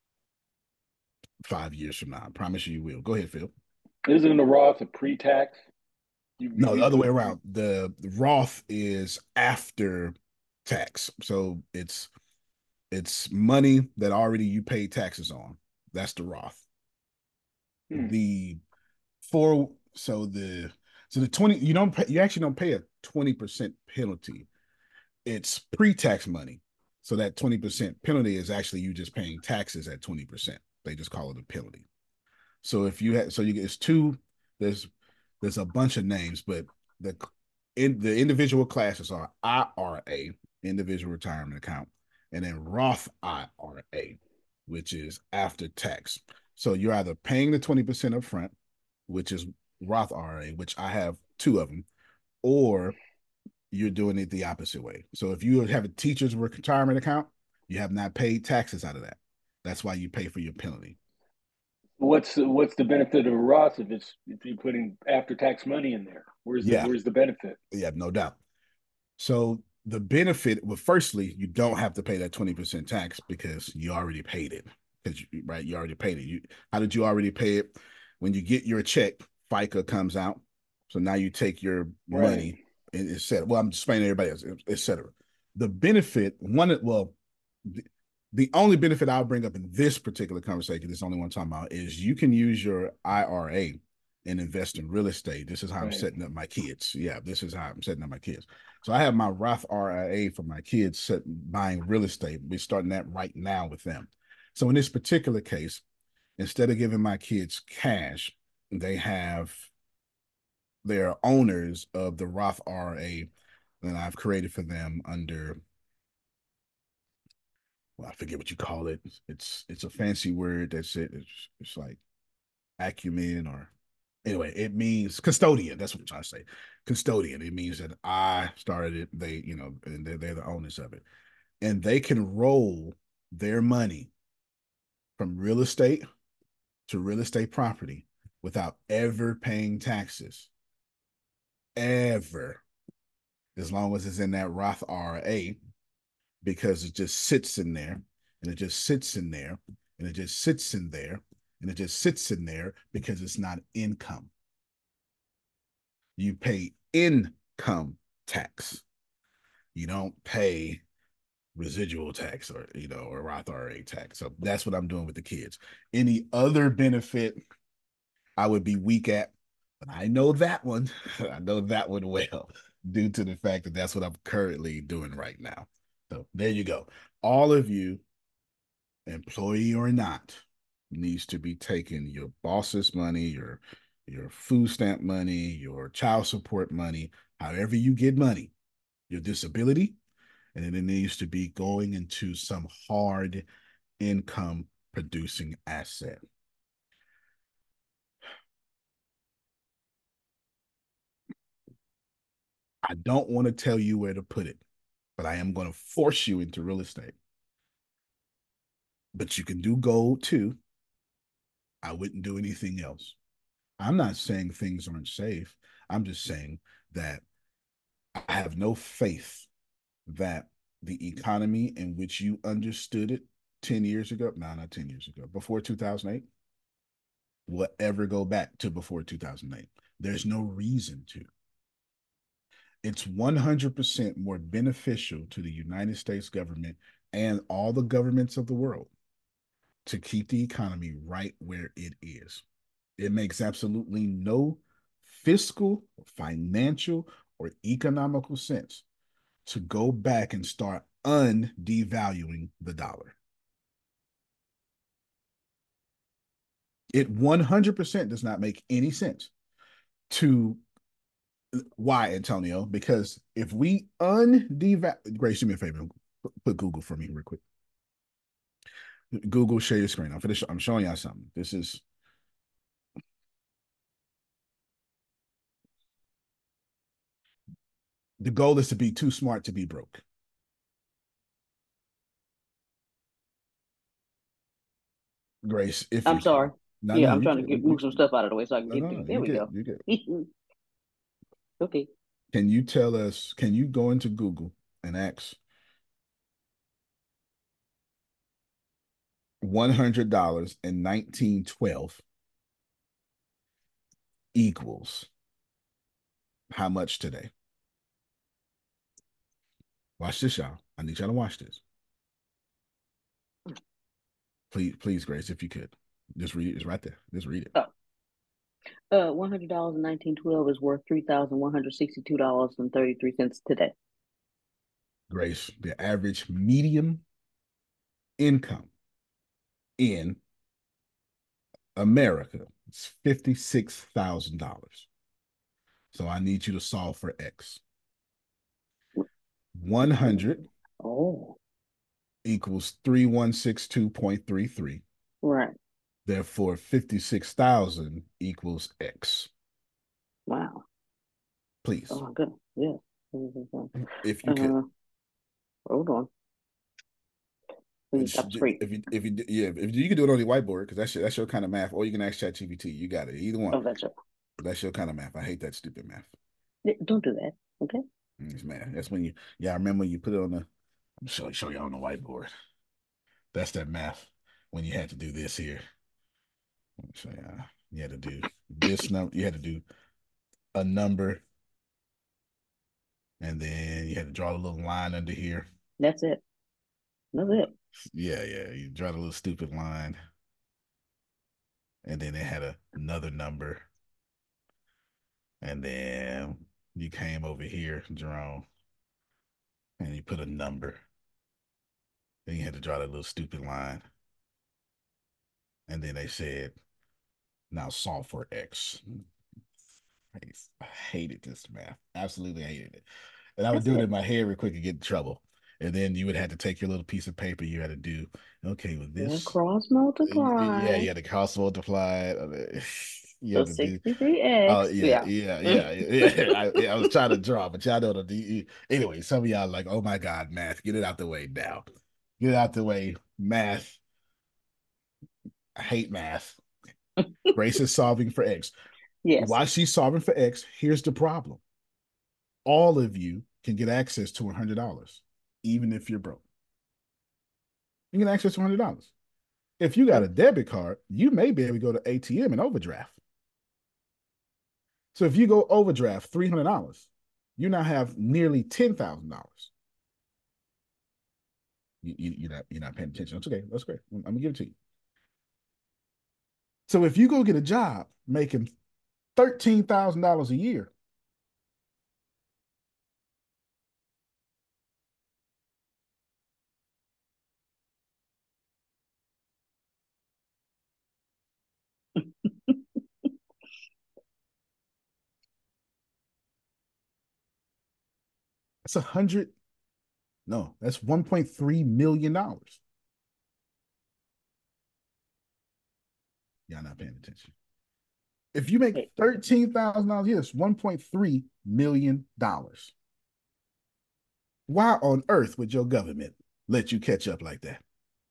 five years from now. I promise you, you will. Go ahead, Phil. Isn't the Roth a pre-tax? You, no, you the other way around. The, the Roth is after tax. So it's it's money that already you paid taxes on. That's the Roth. Hmm. The four so the so the twenty you don't pay, you actually don't pay a twenty percent penalty. It's pre-tax money. So that twenty percent penalty is actually you just paying taxes at twenty percent. They just call it a penalty. So if you had so you get it's two, there's there's a bunch of names, but the in the individual classes are I R A, individual retirement account, and then Roth I R A, which is after tax. So you're either paying the twenty percent up front, which is Roth I R A, which I have two of them, or you're doing it the opposite way. So if you have a teacher's retirement account, you have not paid taxes out of that. That's why you pay for your penalty. What's what's the benefit of a Roth if it's if you're putting after tax money in there? Where's the Yeah. where's the benefit? Yeah, no doubt. So the benefit, well, firstly, you don't have to pay that twenty percent tax because you already paid it. Because you, right, you already paid it. You how did you already pay it? When you get your check, FICA comes out. So now you take your Right. money and et cetera. Well, I'm just explaining to everybody else, et cetera. The benefit, one, well, the, the only benefit I'll bring up in this particular conversation, this is the only one I'm talking about, is you can use your I R A and invest in real estate. This is how I'm Right. setting up my kids. Yeah, this is how I'm setting up my kids. So I have my Roth I R A for my kids set, buying real estate. We're starting that right now with them. So in this particular case, instead of giving my kids cash, they have they're owners of the Roth I R A that I've created for them under, well, I forget what you call it. It's it's a fancy word. That's it. It's, it's like acumen or anyway, it means custodian. That's what I'm trying to say. Custodian. It means that I started it. They, you know, and they're, they're the owners of it. And they can roll their money from real estate to real estate property without ever paying taxes. Ever. As long as it's in that Roth I R A, because it just sits in there and it just sits in there and it just sits in there and it just sits in there because it's not income. You pay income tax. You don't pay residual tax or, you know, or Roth I R A tax. So that's what I'm doing with the kids. Any other benefit I would be weak at, but I know that one. I know that one well due to the fact that that's what I'm currently doing right now. So there you go. All of you, employee or not, needs to be taking your boss's money, your your food stamp money, your child support money, however you get money, your disability, and then it needs to be going into some hard income producing asset. I don't want to tell you where to put it, but I am going to force you into real estate. But you can do gold too. I wouldn't do anything else. I'm not saying things aren't safe. I'm just saying that I have no faith that the economy in which you understood it ten years ago, no, not ten years ago, before two thousand eight, will ever go back to before two thousand eight. There's no reason to. It's one hundred percent more beneficial to the United States government and all the governments of the world to keep the economy right where it is. It makes absolutely no fiscal, financial, or economical sense to go back and start undevaluing the dollar. It one hundred percent does not make any sense to. Why, Antonio? Because if we undevalue, Grace, do me a favor, put Google for me real quick. Google, share your screen. I'm finished. I'm showing y'all something. This is the goal is to be too smart to be broke. Grace, if I'm you sorry. can. No, yeah, no, I'm you trying good. to get You- move some stuff out of the way so I can No, get no, to no, it. There you we good. go. You good. Okay. Can you tell us? Can you go into Google and ask one hundred dollars in nineteen twelve equals how much today? Watch this, y'all. I need y'all to watch this. Please, please, Grace, if you could. Just read it. It's right there. Just read it. Oh. Uh, one hundred dollars in nineteen twelve is worth three thousand one hundred sixty-two dollars and thirty-three cents today. Grace, the average medium income in America is fifty-six thousand dollars. So I need you to solve for X. one hundred oh. equals three thousand one hundred sixty-two point three three. Right. Therefore, fifty-six thousand equals X. Wow. Please. Oh my goodness. Yeah. If you could. Uh, hold on. Please, I'm free. If you, if you, yeah, if you can do it on the whiteboard, because that's your, that's your kind of math, or you can ask ChatGPT. You got it. Either one. Oh, that's it. That's your kind of math. I hate that stupid math. Don't do that. Okay. It's math. That's when you, yeah, I remember you put it on the, I'm show, show you on the whiteboard. That's that math when you had to do this here. So yeah, you had to do this number. You had to do a number, and then you had to draw a little line under here. That's it. That's it. Yeah, yeah. You draw a little stupid line, and then it had a, another number, and then you came over here, Jerome, and you put a number. Then you had to draw that little stupid line, and then they said, "Now solve for X." I hated this math. Absolutely hated it. And I would do it in my head real quick and get in trouble. And then you would have to take your little piece of paper you had to do. Okay, with this. Yeah, cross multiply. Yeah, you had to cross multiply. You So had to sixty-three X. Oh, yeah, yeah, yeah, yeah. yeah. I, yeah, I was trying to draw, but y'all know the. Anyway, some of y'all are like, oh my God, math. Get it out the way now. Get it out the way. Math. I hate math. Grace is solving for X. Yes. While she's solving for X, here's the problem. All of you can get access to one hundred dollars, even if you're broke. You can access to one hundred dollars. If you got a debit card, you may be able to go to A T M and overdraft. So if you go overdraft three hundred dollars, you now have nearly ten thousand dollars. You, you, you're, not, you're not paying attention. That's okay. That's great. I'm going to give it to you. So if you go get a job making thirteen thousand dollars a year, that's a hundred. No, that's one point three million dollars. Y'all not paying attention. If you make thirteen thousand dollars a year, it's one point three million dollars. Why on earth would your government let you catch up like that?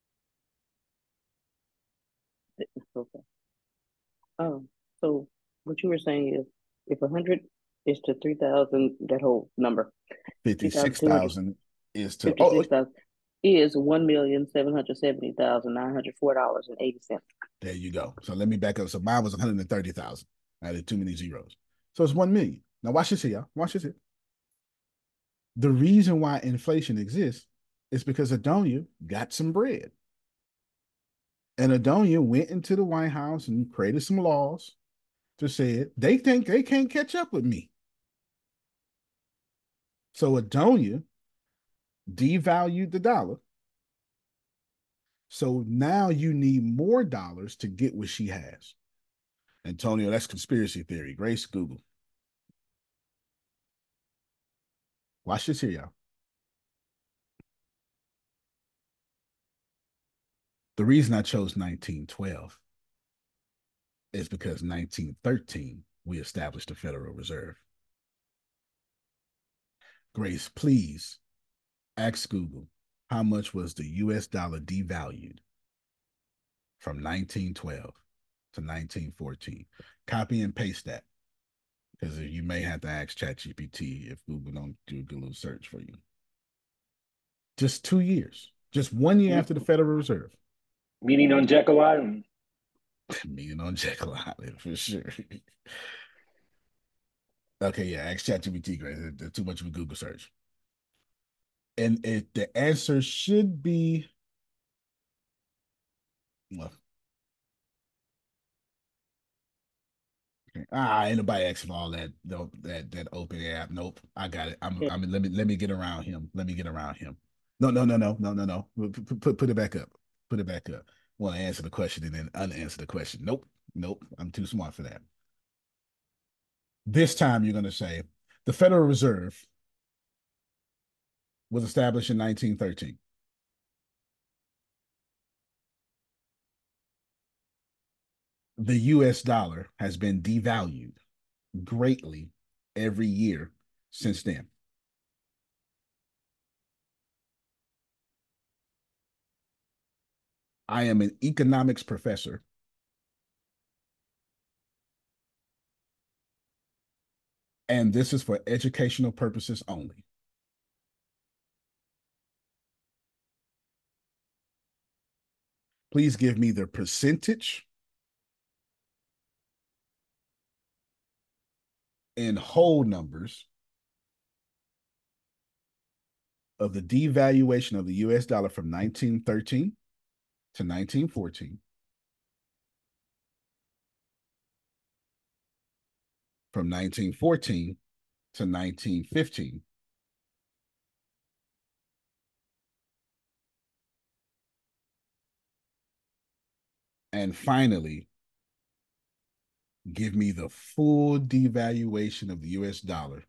Okay. Um, so what you were saying is if a hundred is to three thousand, that whole number. Fifty-six thousand is to fifty-six thousand oh, is one million seven hundred seventy thousand nine hundred four dollars and eighty cents. There you go. So let me back up. So mine was one hundred thirty thousand. I added too many zeros. So it's one million. Now watch this here, y'all. Watch this here. The reason why inflation exists is because Adonia got some bread. And Adonia went into the White House and created some laws to say it. They think they can't catch up with me. So Adonia devalued the dollar. So now you need more dollars to get what she has. Antonio, that's conspiracy theory. Grace, Google. Watch this here, y'all. The reason I chose nineteen twelve is because nineteen thirteen, we established the Federal Reserve. Grace, please ask Google, how much was the U S dollar devalued from nineteen twelve to nineteen fourteen? Copy and paste that, because you may have to ask ChatGPT if Google don't do a Google search for you. Just two years, just one year after the Federal Reserve. Meeting on Jekyll Island. Meeting on Jekyll Island, for sure. Okay, yeah, ask ChatGPT, Grace. There's too much of a Google search. And it, the answer should be, well, okay. Ah, ain't nobody asking for all that, that that open app. Nope, I got it. I'm, I mean, let me let me get around him. Let me get around him. No, no, no, no, no, no, no. Put put, put it back up. Put it back up. Want to answer the question and then unanswer the question. Nope, nope. I'm too smart for that. This time you're going to say the Federal Reserve was established in nineteen thirteen. the U S dollar has been devalued greatly every year since then. I am an economics professor. And this is for educational purposes only. Please give me the percentage in whole numbers of the devaluation of the U S dollar from nineteen thirteen to nineteen fourteen, from nineteen fourteen to nineteen fifteen, and finally, give me the full devaluation of the U S dollar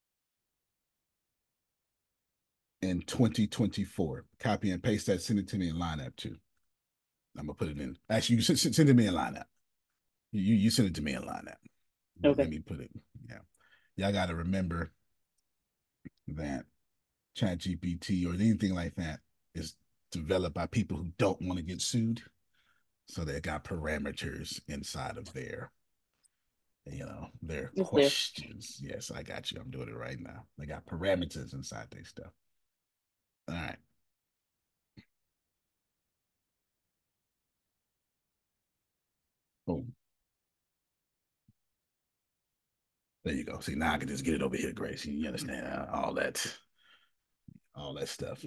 in twenty twenty-four. Copy and paste that, send it to me in Line App too. I'm gonna put it in. Actually, you send, send it to me in Line App. You you send it to me in Line App. Okay. Let me put it. Yeah, y'all got to remember that ChatGPT or anything like that is developed by people who don't want to get sued, so they got parameters inside of their, you know, their it's questions. There. Yes, I got you. I'm doing it right now. They got parameters inside their stuff. All right. Boom. There you go. See, now I can just get it over here, Grace. You understand all that, all that stuff.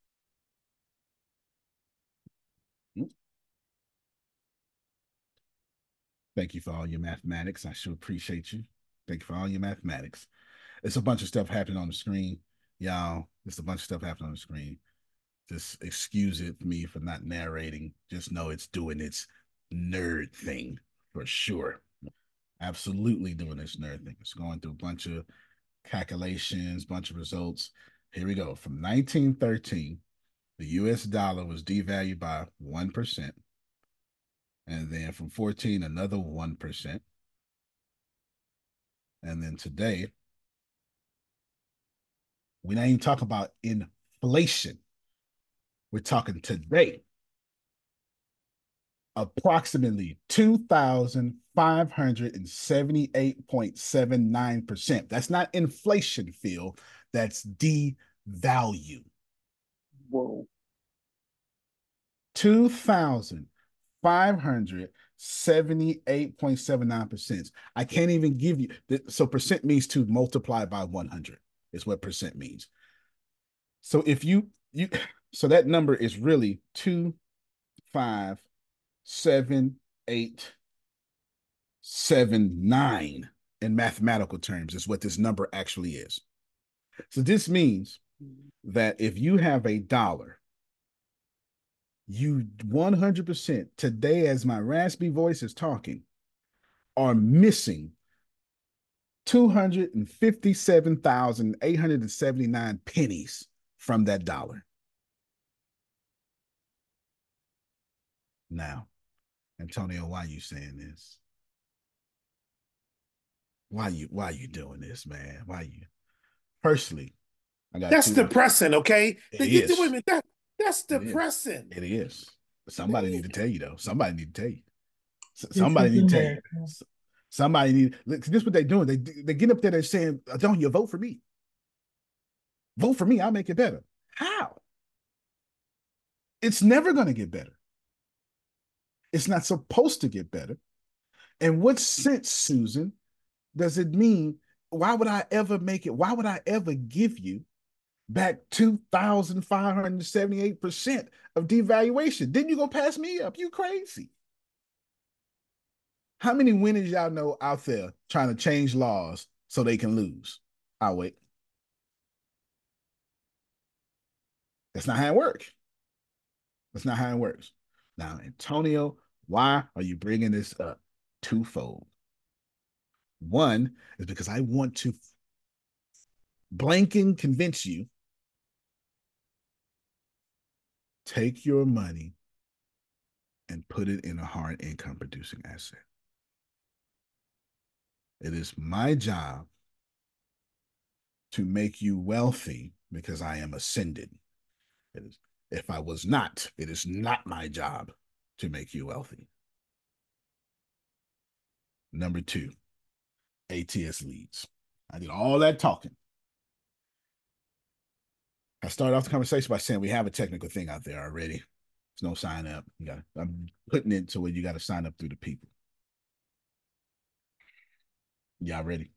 Thank you for all your mathematics. I sure appreciate you. Thank you for all your mathematics. It's a bunch of stuff happening on the screen, y'all. It's a bunch of stuff happening on the screen. Just excuse it for me for not narrating. Just know it's doing its nerd thing for sure. Absolutely doing this nerd thing. It's going through a bunch of calculations, bunch of results. Here we go. From nineteen thirteen, the U S dollar was devalued by one percent. And then from fourteen, another one percent. And then today, we're not even talking about inflation. We're talking today, approximately two thousand five hundred seventy-eight point seven nine percent. That's not inflation, Phil. That's devalue. Whoa. two thousand five hundred seventy-eight point seven nine percent. I can't even give you, so percent means to multiply by one hundred is what percent means. So if you, you, so that number is really two, five, seven, eight, seven, nine in mathematical terms is what this number actually is. So this means that if you have a dollar, you one hundred percent today, as my raspy voice is talking, are missing two hundred fifty-seven thousand eight hundred seventy-nine pennies from that dollar. Now, Antonio, why are you saying this? Why you why are you doing this, man? Why you? Firstly, I got that's two, depressing, okay? It the, is. Wait a minute, that, that's It depressing. Is. It is. Somebody need to tell you, though. Somebody need to tell you. Somebody need to tell you. Somebody need. This is what they're doing. They they get up there. They're saying, "Don't you vote for me? Vote for me. I'll make it better." How? It's never going to get better. It's not supposed to get better. And what sense, Susan, does it mean? Why would I ever make it? Why would I ever give you back two thousand five hundred seventy-eight percent of devaluation? Then you gonna pass me up? You crazy. How many winners y'all know out there trying to change laws so they can lose? I'll wait. That's not how it works. That's not how it works. Now, Antonio, why are you bringing this up? Twofold. One is because I want to blanking convince you, take your money and put it in a hard income producing asset. It is my job to make you wealthy because I am ascended. It is, if I was not, it is not my job to make you wealthy. Number two, A T S leads. I did all that talking. I started off the conversation by saying we have a technical thing out there already. There's no sign up. You got. I'm putting it to where you got to sign up through the people. Y'all ready?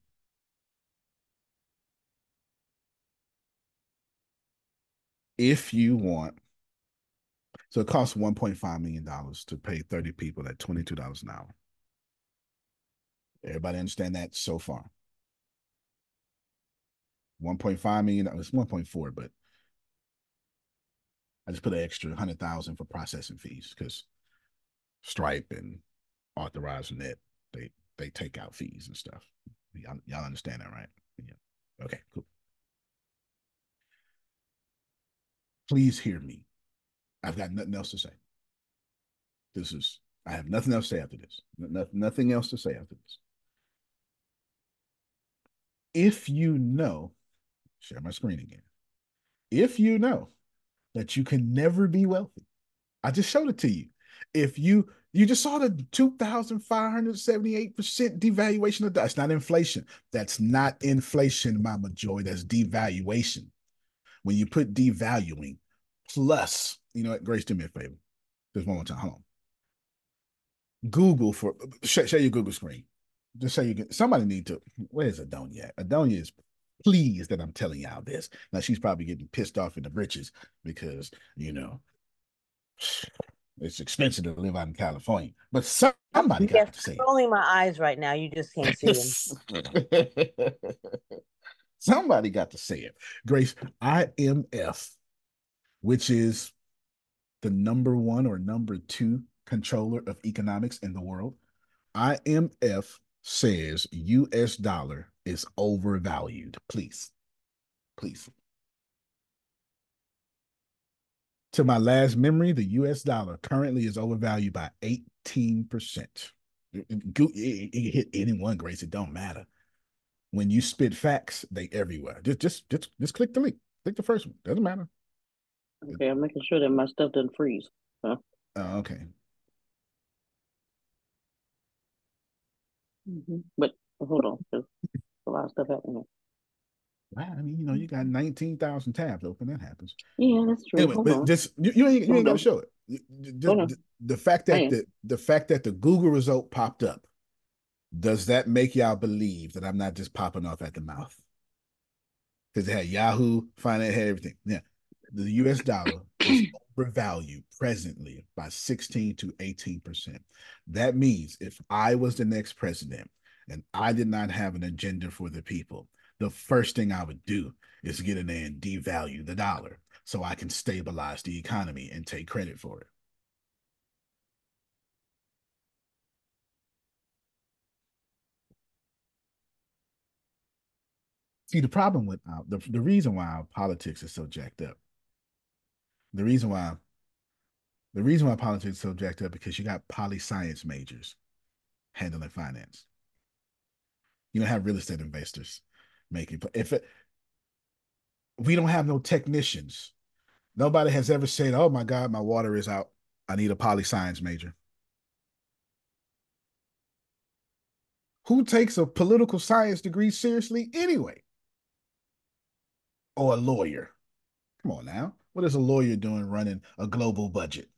If you want, so it costs one point five million dollars to pay thirty people at twenty-two dollars an hour. Everybody understand that so far? one point five million dollars, it's one point four, but I just put an extra one hundred thousand dollars for processing fees because Stripe and AuthorizeNet, they they take out fees and stuff. Y'all, y'all understand that, right? Yeah. Okay, cool. Please hear me. I've got nothing else to say. This is, I have nothing else to say after this. No, nothing else to say after this. If you know, share my screen again. If you know that you can never be wealthy, I just showed it to you. If you, you just saw the two thousand five hundred seventy-eight percent devaluation of that's not inflation. That's not inflation, Mama Joy. That's devaluation. When you put devaluing plus, you know what, Grace, do me a favor. Just one more time. Hold on. Google for, share, share your Google screen. Just say you can, somebody need to, where's Adonia at? Adonia is pleased that I'm telling y'all this. Now she's probably getting pissed off in the britches because, you know, it's expensive to live out in California. But somebody yes, got to say it. Only my eyes right now. You just can't see them. Somebody got to say it. Grace, I M F, which is the number one or number two controller of economics in the world, I M F says U S dollar is overvalued. Please, please. To my last memory, the U S dollar currently is overvalued by eighteen percent. It, it, it hit anyone, Grace. It don't matter. When you spit facts, they everywhere. Just, just, just, just click the link. Click the first one. Doesn't matter. Okay, I'm making sure that my stuff doesn't freeze. Huh? Oh, okay. Mm-hmm. But hold on, there's a lot of stuff happening. Wow, I mean, you know, you got nineteen thousand tabs open. That happens. Yeah, that's true. Anyway, hold but on. just you, you ain't, you ain't got to show it. Hold The, on. the, the fact that Man. the the fact that the Google result popped up, does that make y'all believe that I'm not just popping off at the mouth? Because it had Yahoo, Finance, had everything. Yeah, the U S dollar is overvalued presently by sixteen to eighteen percent. That means if I was the next president and I did not have an agenda for the people, the first thing I would do is get in there and devalue the dollar so I can stabilize the economy and take credit for it. See, the problem with uh, the, the reason why our politics is so jacked up, the reason why the reason why politics is so jacked up because you got poli-science majors handling finance. You don't have real estate investors making, if it, we don't have no technicians. Nobody has ever said, oh my God, my water is out. I need a poli-science major. Who takes a political science degree seriously anyway? Or a lawyer? Come on now. What is a lawyer doing running a global budget?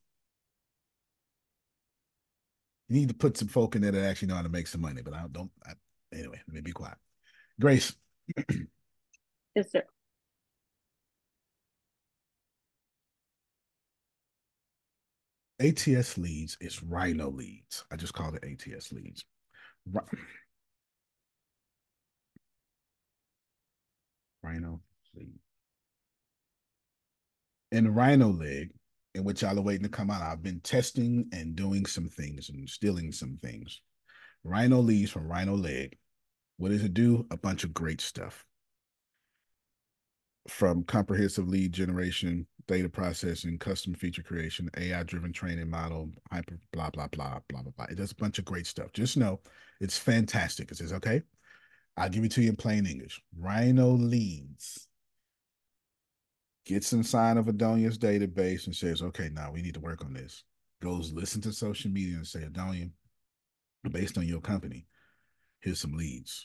You need to put some folk in there that actually know how to make some money, but I don't. I, anyway, let me be quiet. Grace. Yes, sir. A T S leads is Rhino leads. I just call it A T S leads. Rhino lead. In the Rhino leg, in which y'all are waiting to come out, I've been testing and doing some things and stealing some things. Rhino leads from Rhino leg. What does it do? A bunch of great stuff. From comprehensive lead generation, data processing, custom feature creation, A I-driven training model, hyper blah, blah, blah, blah, blah, blah. It does a bunch of great stuff. Just know it's fantastic. It says, okay, I'll give it to you in plain English. Rhino leads, gets inside of Adonia's database and says, okay, now we need to work on this. Goes listen to social media and say, Adonia, based on your company, here's some leads.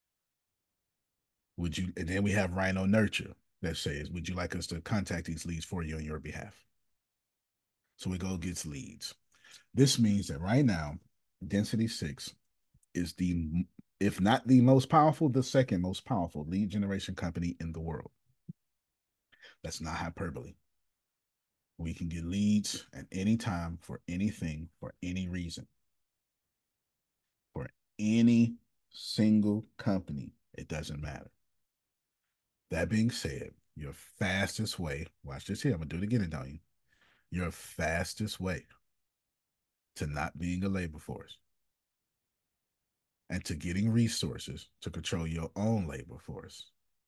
Would you, and then we have Rhino Nurture that says, would you like us to contact these leads for you on your behalf? So we go gets leads. This means that right now, Density six is the, if not the most powerful, the second most powerful lead generation company in the world. That's not hyperbole. We can get leads at any time for anything, for any reason. For any single company, it doesn't matter. That being said, your fastest way, watch this here, I'm going to do it again, don't you? Your fastest way to not being a labor force and to getting resources to control your own labor force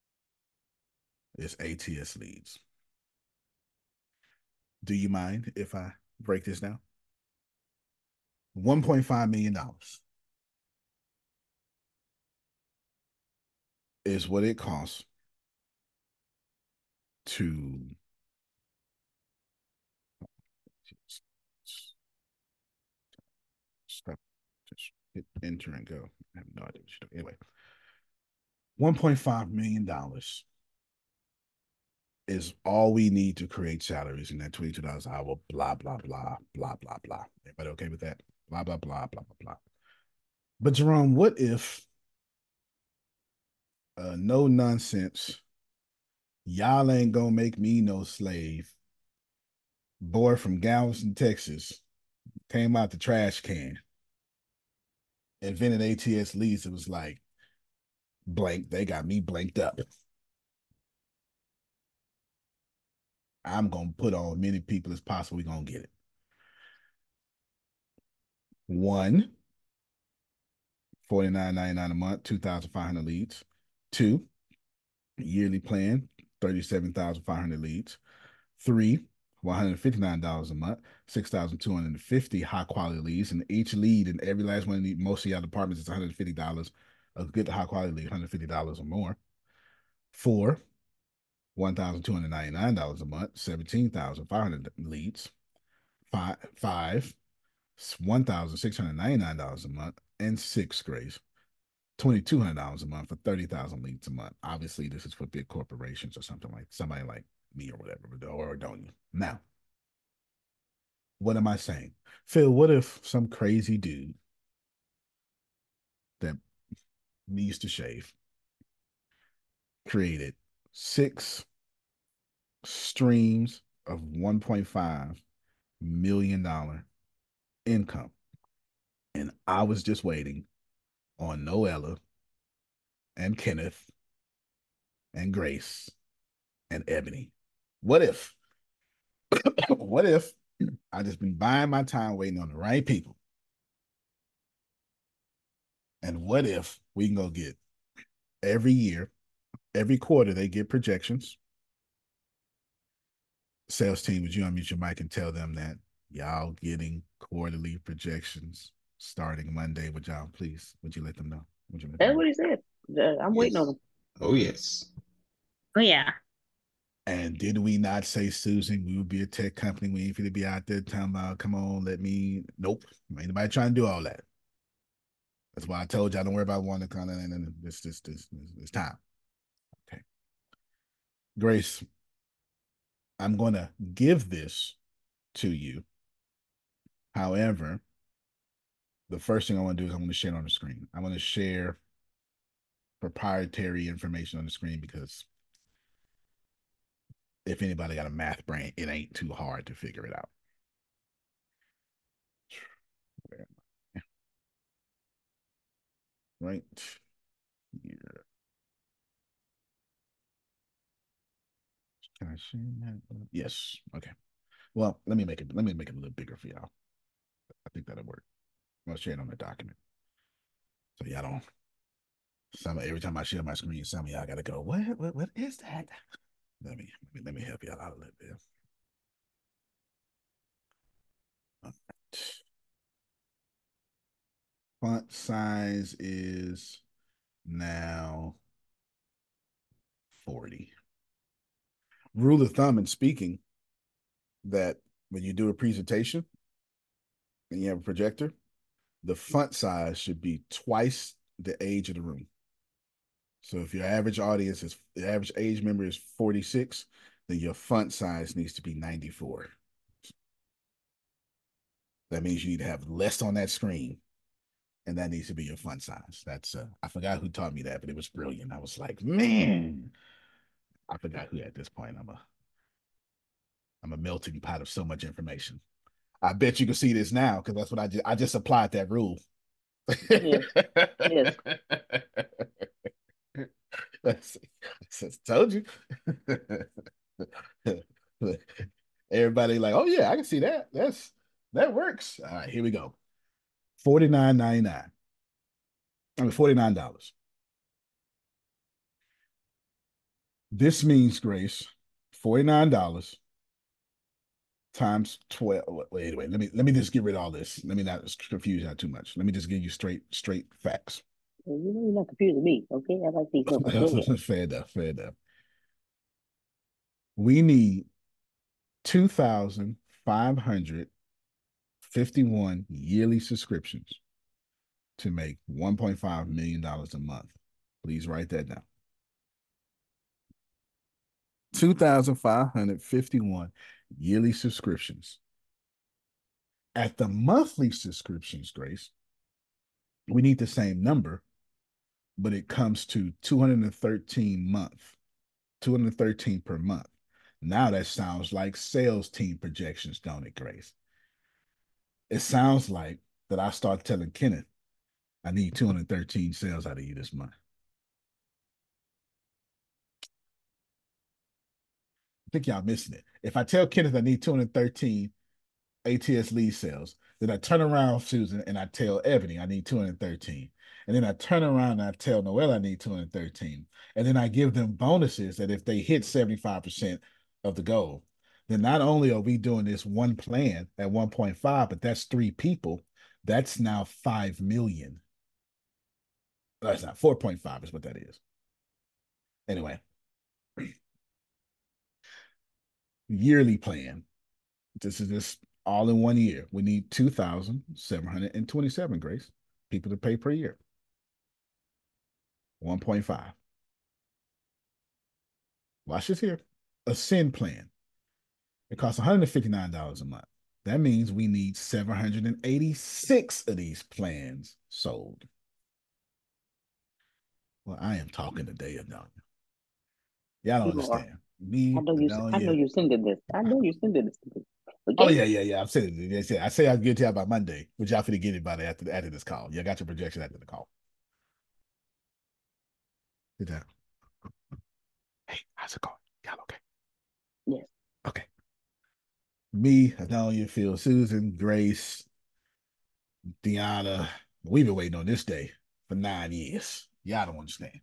is A T S leads. Do you mind if I break this down? one point five million dollars is what it costs to stop, just hit enter and go. I have no idea what you're doing. Anyway, one point five million dollars is all we need to create salaries in that twenty-two dollars an hour, blah, blah, blah, blah, blah, blah. Everybody okay with that? Blah, blah, blah, blah, blah, blah. But Jerome, what if uh, no nonsense, y'all ain't gonna make me no slave, boy from Galveston, Texas, came out the trash can, invented A T S leads. It was like, blank, they got me blanked up. I'm gonna put on as many people as possible. We're gonna get it. One, forty-nine ninety-nine a month, two thousand five hundred leads. Two, yearly plan, thirty-seven thousand five hundred leads. Three, one hundred fifty-nine dollars a month, six thousand two hundred fifty high quality leads. And each lead in every last one of the, most of y'all departments is one hundred fifty dollars. A good high quality lead, one hundred fifty dollars or more. Four, one thousand two hundred ninety-nine dollars a month, seventeen thousand five hundred leads. Five, five, one thousand six hundred ninety-nine dollars a month. And six, Grace, two thousand two hundred dollars a month for thirty thousand leads a month. Obviously, this is for big corporations or something like somebody like me or whatever, or don't you? Now, what am I saying? Phil, what if some crazy dude that needs to shave created six streams of one point five million dollars income, and I was just waiting on Noella and Kenneth and Grace and Ebony? What if, what if I just been buying my time waiting on the right people? And what if we can go get every year, every quarter, they get projections. Sales team, would you unmute your mic and tell them that y'all getting quarterly projections starting Monday? Would y'all please, would you let them know? Would you let them That's know? what he said. Uh, I'm waiting on him. Oh, yes. Oh yeah. And did we not say, Susan, we would be a tech company? We ain't finna be out there talking about, come on, let me. Nope. Ain't nobody trying to do all that. That's why I told y'all, don't worry about one to kind of, and this, this, this, this time. Okay. Grace, I'm going to give this to you. However, the first thing I want to do is I'm going to share it on the screen. I want to share proprietary information on the screen because if anybody got a math brain, it ain't too hard to figure it out. Where am I? Right here. Can I share that? Yes. Okay. Well, let me make it. Let me make it a little bigger for y'all. I think that'll work. I'm gonna share it on the document, so y'all don't. Some every time I share my screen, some of y'all gotta go. What? What? What is that? Let me let me, let me help y'all out a little bit. All right. Font size is now forty. Rule of thumb in speaking that when you do a presentation and you have a projector, the font size should be twice the age of the room. So if your average audience is the average age member is forty-six, then your font size needs to be ninety-four. That means you need to have less on that screen, and that needs to be your font size. That's uh, I forgot who taught me that, but it was brilliant. I was like, man, I forgot who at this point. I'm a I'm a melting pot of so much information. I bet you can see this now because that's what I just I just applied that rule. Yes. Yes. That's, that's told you. Everybody like, oh yeah, I can see that. That's that works. All right, here we go. forty-nine ninety-nine. I mean forty-nine dollars. This means, Grace, forty-nine dollars times twelve. Wait, wait, let me let me just get rid of all this. Let me not confuse that too much. Let me just give you straight straight facts. Well, you know, you're not confusing me, okay? I like these numbers. Fair enough, fair enough. We need two thousand five hundred fifty-one yearly subscriptions to make one point five million dollars a month. Please write that down. two thousand five hundred fifty-one yearly subscriptions. At the monthly subscriptions, Grace, we need the same number, but it comes to two hundred thirteen month, two hundred thirteen per month. Now that sounds like sales team projections, don't it, Grace? It sounds like that I start telling Kenneth, I need two hundred thirteen sales out of you this month. I think y'all missing it. If I tell Kenneth I need two hundred thirteen A T S lead sales, then I turn around, Susan, and I tell Ebony I need two hundred thirteen. And then I turn around and I tell Noelle I need two hundred thirteen. And then I give them bonuses that if they hit seventy-five percent of the goal, then not only are we doing this one plan at one point five, but that's three people. That's now five million. That's not four point five is what that is. Anyway, yearly plan. This is just all in one year. We need two thousand seven hundred twenty-seven, Grace, people to pay per year. one point five. Watch this here. Ascend plan. It costs one hundred fifty-nine dollars a month. That means we need seven hundred eighty-six of these plans sold. Well, I am talking today, Adonia. Y'all don't You are. understand. Me, I know you. I know Adonia. you're sending this. I know you're sending this to me. Oh, Okay? yeah, yeah, yeah. I'm saying it. I say I'll get to you by Monday, but y'all finna get it by the, after, after this call. Y'all got your projection after the call. Sit down. Hey, how's it going? Y'all okay? Yes. Okay. Me, Adonia, Phil, Susan, Grace, Deanna. We've been waiting on this day for nine years. Y'all don't understand.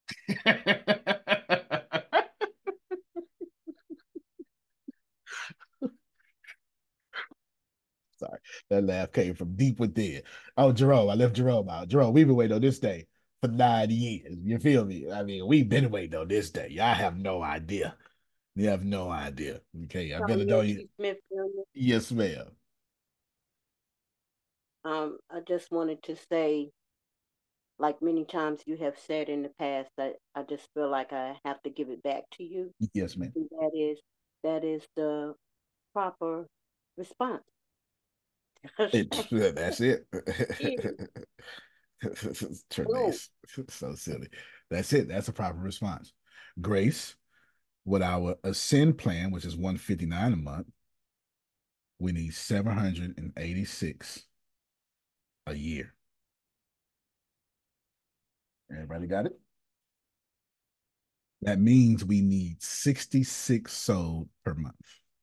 Sorry, that laugh came from deep within. Oh, Jerome, I left Jerome out. Jerome, we've been waiting on this day for nine years. You feel me? I mean, we've been waiting on this day. Y'all have no idea. You have no idea. Okay, I've been Tanya Adonia. Smith Junior Yes, ma'am. Um, I just wanted to say, like many times you have said in the past, that I just feel like I have to give it back to you. Yes, ma'am. And that is that is the proper response. It, that's it. Yeah. Tremendous. So silly. That's it. That's a proper response. Grace, with our Ascend plan, which is one hundred fifty-nine dollars a month, we need seven hundred eighty-six a year. Everybody got it? That means we need sixty-six sold per month.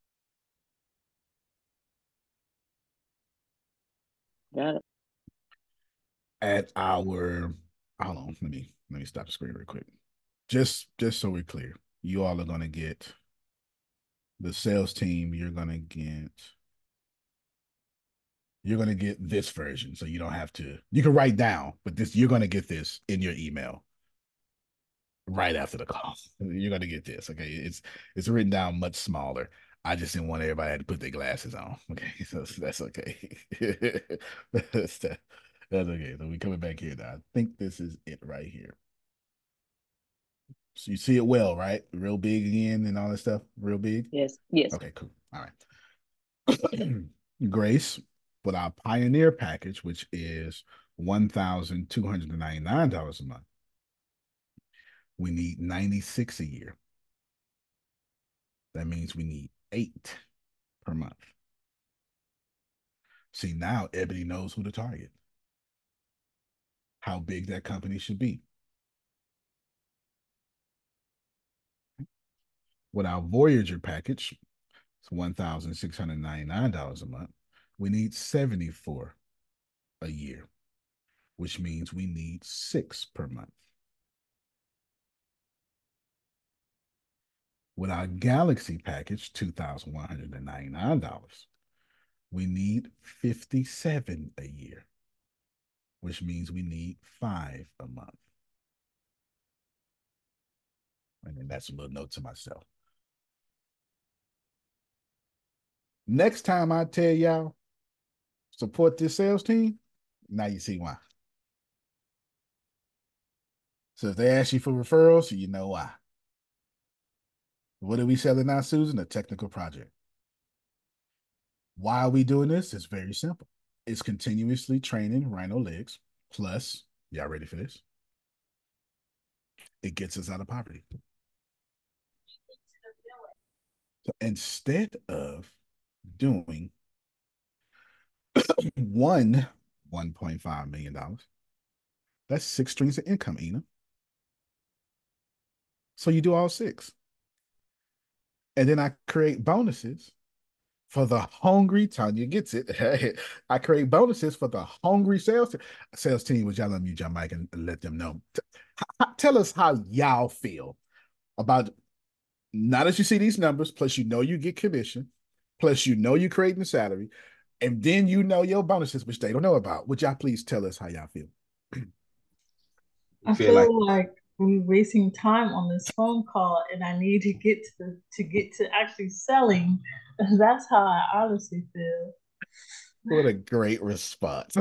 Got it. At our, hold on, let me let me stop the screen real quick. Just just so we're clear, you all are gonna get the sales team, you're gonna get you're gonna get this version. So you don't have to, you can write down, but this you're gonna get this in your email right after the call. You're gonna get this. Okay. It's it's written down much smaller. I just didn't want everybody to put their glasses on. Okay. So that's okay. that's, that, that's okay. So we coming back here now. I think this is it right here. So you see it well, right? Real big again and all that stuff. Real big. Yes. Yes. Okay, cool. All right. Grace, with our Pioneer package, which is one thousand two hundred ninety-nine dollars a month, we need ninety-six a year. That means we need eight per month. See, now Ebony knows who to target, how big that company should be. With our Voyager package, it's one thousand six hundred ninety-nine dollars a month. We need seventy-four a year, which means we need six per month. With our Galaxy package, two thousand one hundred ninety-nine dollars, we need fifty-seven a year, which means we need five a month. And then that's a little note to myself. Next time I tell y'all, support this sales team, now you see why. So if they ask you for referrals, you know why. What are we selling now, Susan? A technical project. Why are we doing this? It's very simple. It's continuously training Rhino legs. Plus, y'all ready for this? It gets us out of poverty. So instead of doing one one point five million dollars, that's six streams of income, Ina. So you do all six. And then I create bonuses for the hungry. Tanya gets it. I create bonuses for the hungry sales sales team, which y'all unmute your mic and let them know. Tell us how y'all feel about, now that you see these numbers, plus you know you get commission, plus you know you're creating the salary, and then you know your bonuses, which they don't know about. Would y'all please tell us how y'all feel? I feel, feel like, like we're wasting time on this phone call, and I need to get to to get to actually selling. That's how I honestly feel. What a great response.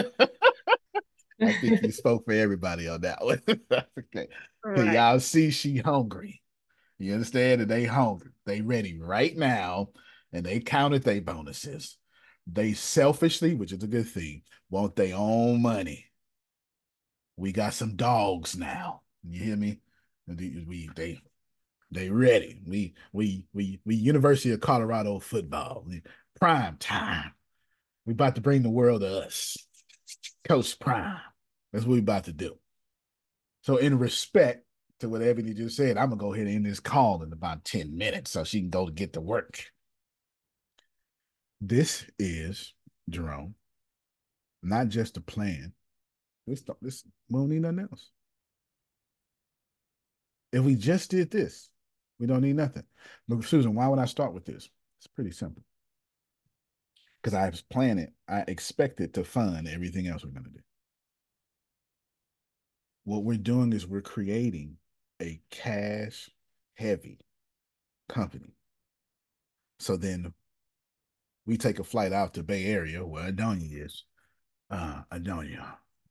I think you spoke for everybody on that one. Okay. Right. Y'all see she hungry. You understand that they hungry. They ready right now, and they counted their bonuses. They selfishly, which is a good thing, want their own money. We got some dogs now. You hear me? We they they ready. We we we we University of Colorado football. Prime time. We about to bring the world to us. Coach Prime. That's what we about to do. So in respect to what Ebony just said, I'm gonna go ahead and end this call in about ten minutes so she can go to get to work. This is, Jerome, not just a plan. This, this we don't need nothing else. If we just did this, we don't need nothing. Look, Susan, why would I start with this? It's pretty simple. Because I was planning, I expected to fund everything else we're going to do. What we're doing is we're creating a cash-heavy company. So then we take a flight out to Bay Area, where Adonia is. Uh, Adonia.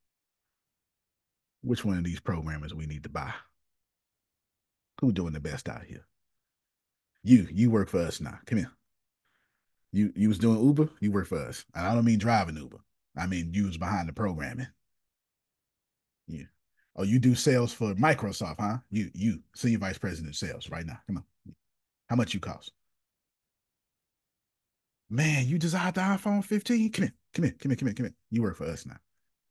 Which one of these programmers we need to buy? Who's doing the best out here? You, you work for us now. Come here. You, you was doing Uber. You work for us. And I don't mean driving Uber. I mean you was behind the programming. Yeah. Oh, you do sales for Microsoft, huh? You, you, senior vice president of sales right now. Come on. How much you cost? Man, you designed the iPhone fifteen? Come here. Come here. Come here. Come here. Come here. You work for us now.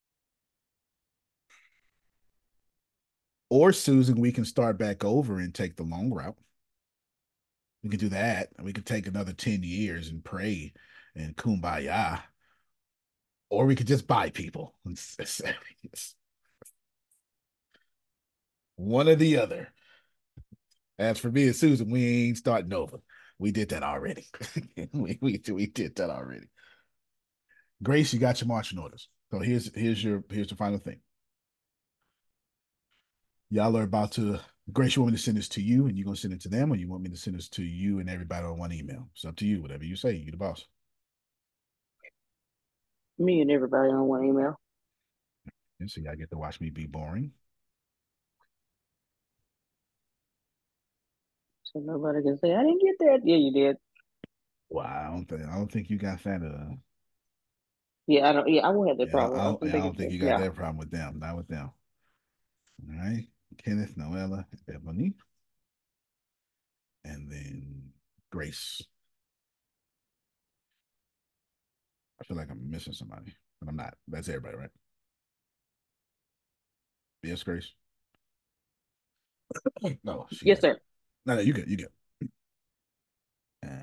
Or Susan, we can start back over and take the long route. We can do that. We could take another ten years and pray and kumbaya. Or we could just buy people. One or the other. As for me and Susan, we ain't starting over. We did that already. we, we, we did that already. Grace, you got your marching orders. So here's here's your here's the final thing. Y'all are about to, Grace, you want me to send this to you and you're going to send it to them, or you want me to send this to you and everybody on one email? It's up to you. Whatever you say, you the boss. Me and everybody on one email. And so y'all get to watch me be boring. So nobody can say, I didn't get that. Yeah, you did. Wow, I don't think I don't think you got that. Uh, Yeah, I don't. Yeah, I won't have that yeah, problem. I I don't, don't yeah, I think don't think it's you got yeah. that problem with them. Not with them. All right, Kenneth, Noella, Ebony, and then Grace. I feel like I'm missing somebody, but I'm not. That's everybody, right? Yes, Grace. No, she Yes, got sir. it. No, no, you good. You good. And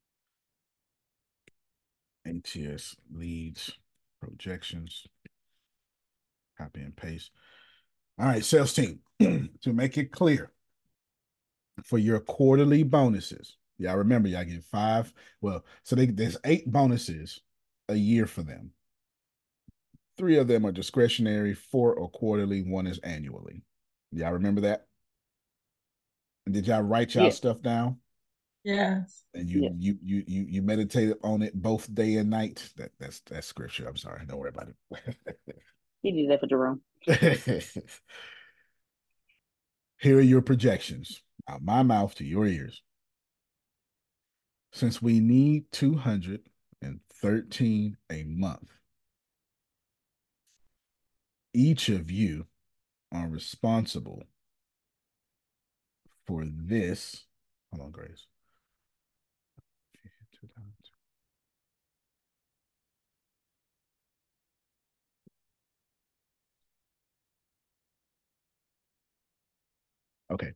A T S leads, projections, copy and paste. All right, sales team. To make it clear, for your quarterly bonuses, y'all remember y'all get five. Well, so they, there's eight bonuses a year for them. Three of them are discretionary, four are quarterly, one is annually. Y'all remember that? And did y'all write y'all Yeah. stuff down? Yes. And you Yeah. you you you you meditated on it both day and night. That that's that's scripture. I'm sorry. Don't worry about it. He did that for Jerome. Here are your projections. Out my mouth to your ears. Since we need two hundred thirteen a month, each of you are responsible for this. Hold on, Grace. Okay.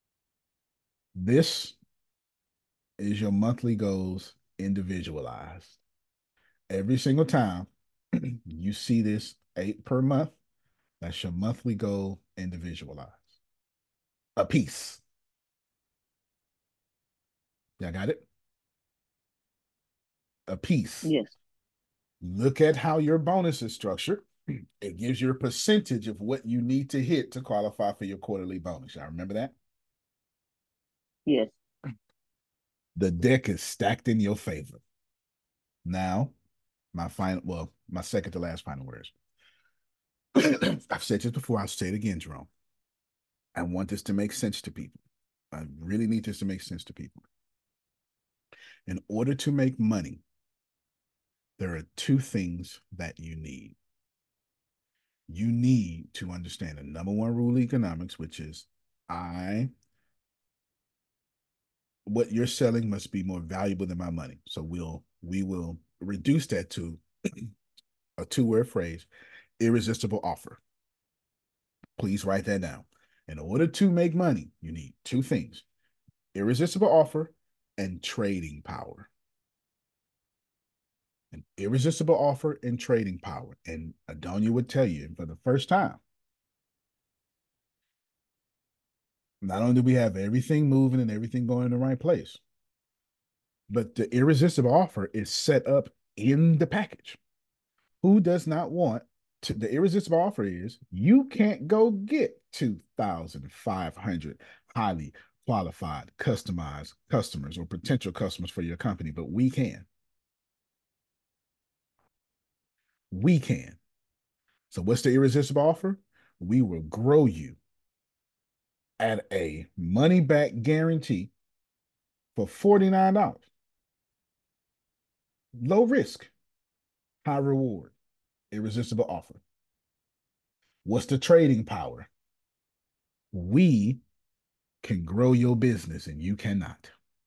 This is your monthly goals individualized. Every single time you see this eight per month, that's your monthly goal individualized. A piece. Y'all got it? A piece. Yes. Look at how your bonus is structured. It gives you a percentage of what you need to hit to qualify for your quarterly bonus. Y'all remember that? Yes. The deck is stacked in your favor. Now, my final, well, my second to last final words. I've said this before, I'll say it again, Jerome. I want this to make sense to people. I really need this to make sense to people. In order to make money, there are two things that you need. You need to understand the number one rule of economics, which is I, what you're selling must be more valuable than my money. So we'll, we will reduce that to a two-word phrase, irresistible offer. Please write that down. In order to make money, you need two things, irresistible offer and trading power. An irresistible offer and trading power. And Adonia would tell you for the first time, not only do we have everything moving and everything going in the right place, but the irresistible offer is set up in the package. Who does not want to, the irresistible offer is you can't go get two thousand five hundred highly qualified, customized customers or potential customers for your company, but we can. We can. So what's the irresistible offer? We will grow you at a money back guarantee for forty-nine dollars. Low risk, high reward, irresistible offer. What's the trading power? We can grow your business and you cannot.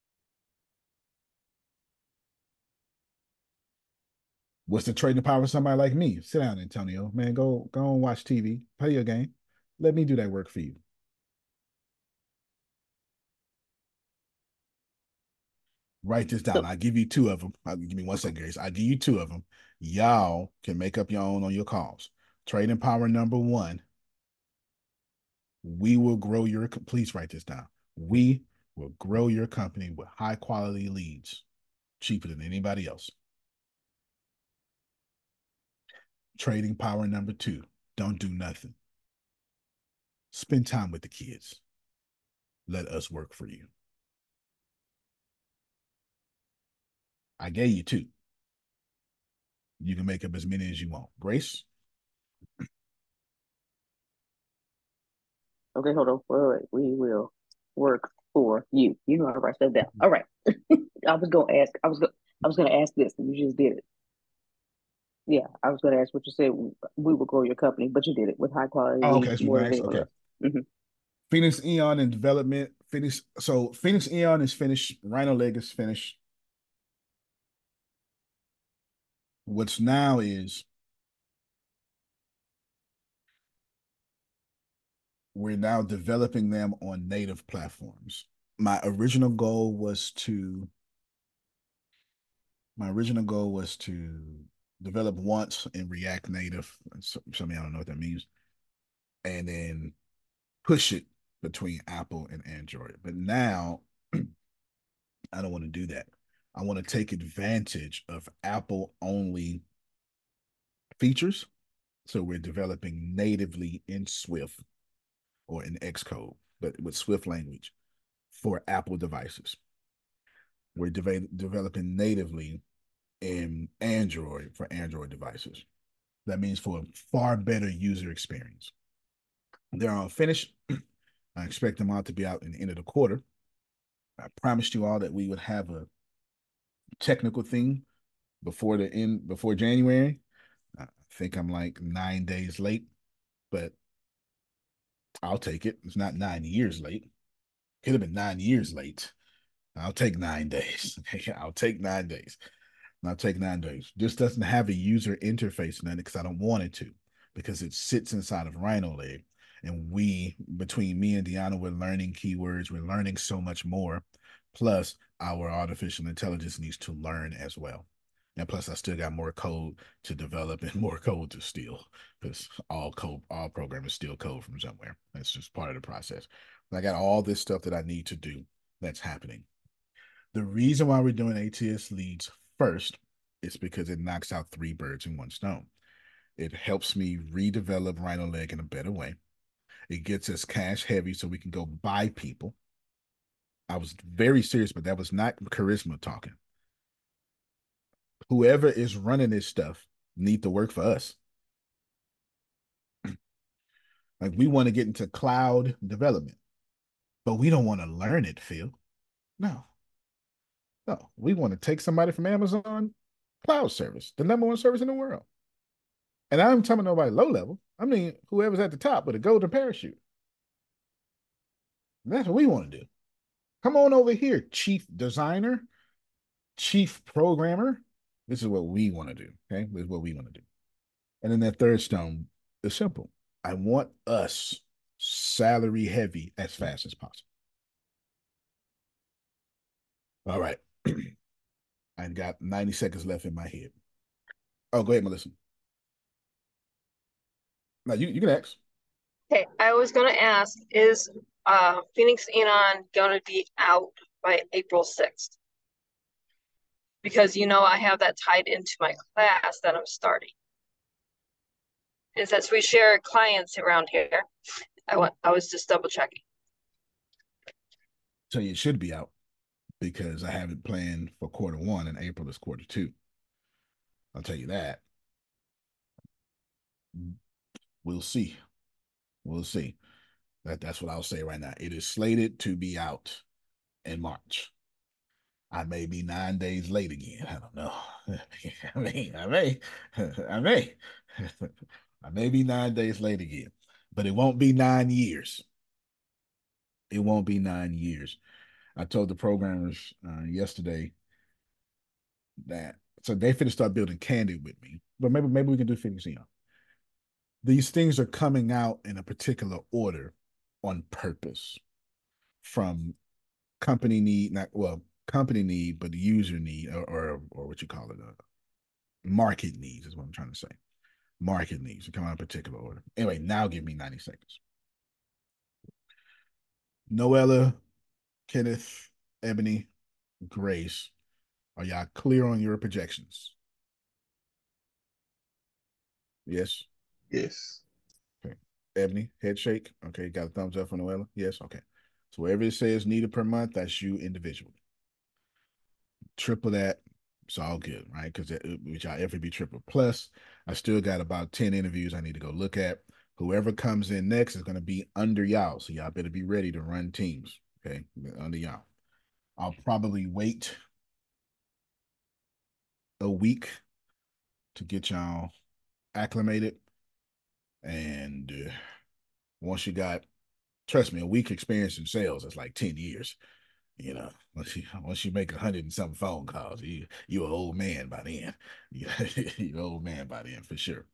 What's the trading power of somebody like me? Sit down, Antonio. Man, go, go and watch T V, play your game. Let me do that work for you. Write this down. I'll give you two of them. I'll give me one second, Grace. I'll give you two of them. Y'all can make up your own on your calls. Trading power number one. We will grow your, please write this down. We will grow your company with high quality leads, cheaper than anybody else. Trading power number two. Don't do nothing. Spend time with the kids. Let us work for you. I gave you two. You can make up as many as you want. Grace? Okay, hold on. Wait, wait. We will work for you. You know how to write that down. All right. I was gonna ask. I was go, I was gonna ask this, and you just did it. Yeah, I was gonna ask what you said. We will grow your company, but you did it with high quality Oh, okay. leads, So more nice. available. Okay. Mm-hmm. Phoenix Eon in development. Phoenix. So Phoenix Eon is finished. Rhino Leg is finished. What's now is we're now developing them on native platforms. My original goal was to my original goal was to develop once in React Native. Some of y'all don't know what that means. And then push it between Apple and Android. But now I don't want to do that. I want to take advantage of Apple only features. So we're developing natively in Swift or in Xcode, but with Swift language for Apple devices. We're de- developing natively in Android for Android devices. That means for a far better user experience. They're all finished. I expect them all to be out in the end of the quarter. I promised you all that we would have a technical thing before the end, before January. I think I'm like nine days late, but I'll take it. It's not nine years late. Could have been nine years late. I'll take nine days. I'll take nine days. I'll take nine days. This doesn't have a user interface in it because I don't want it to, because it sits inside of Rhino Leg. And we, between me and Deanna, we're learning keywords. We're learning so much more. Plus, our artificial intelligence needs to learn as well. And plus, I still got more code to develop and more code to steal, because all code, all programmers steal code from somewhere. That's just part of the process. But I got all this stuff that I need to do that's happening. The reason why we're doing A T S leads first is because it knocks out three birds in one stone. It helps me redevelop Rhino Leg in a better way. It gets us cash heavy so we can go buy people. I was very serious, but that was not charisma talking. Whoever is running this stuff need to work for us. Like, we want to get into cloud development, but we don't want to learn it, Phil. No. No, we want to take somebody from Amazon cloud service, the number one service in the world. And I'm telling nobody low level. I mean, whoever's at the top with a golden parachute. That's what we want to do. Come on over here, chief designer, chief programmer. This is what we want to do. Okay. This is what we want to do. And then that third stone is simple. I want us salary heavy as fast as possible. All right. I got ninety seconds left in my head. Oh, go ahead, Melissa. Now you, you can ask. Okay, I was going to ask, is uh, Phoenix Enon going to be out by April sixth? Because, you know, I have that tied into my class that I'm starting. And since we share clients around here, I want I was just double checking. So it should be out because I have it planned for quarter one and April is quarter two. I'll tell you that. We'll see. We'll see. That, that's what I'll say right now. It is slated to be out in March. I may be nine days late again. I don't know. I mean, I may, I may, I may be nine days late again, but it won't be nine years. It won't be nine years. I told the programmers uh, yesterday that, so they finna start building Candid with me, but maybe maybe we can do Phoenix Eon. These things are coming out in a particular order on purpose from company need, not well, company need, but user need, or or, or what you call it, uh, market needs is what I'm trying to say. Market needs to come out in a particular order. Anyway, now give me ninety seconds. Noella, Kenneth, Ebony, Grace, are y'all clear on your projections? Yes? Yes. Okay. Ebony, head shake. Okay, got a thumbs up from Noella? Yes, okay. So wherever it says needed per month, that's you individually. Triple that, it's all good, right? Because which I ever be triple. Plus, I still got about ten interviews I need to go look at. Whoever comes in next is going to be under y'all. So y'all better be ready to run teams. Okay, under y'all. I'll probably wait a week to get y'all acclimated. And uh, once you got, trust me, a week experience in sales, it's like ten years. You know, once you once you make a hundred and some phone calls, you you're an old man by then. You, you're an old man by then for sure.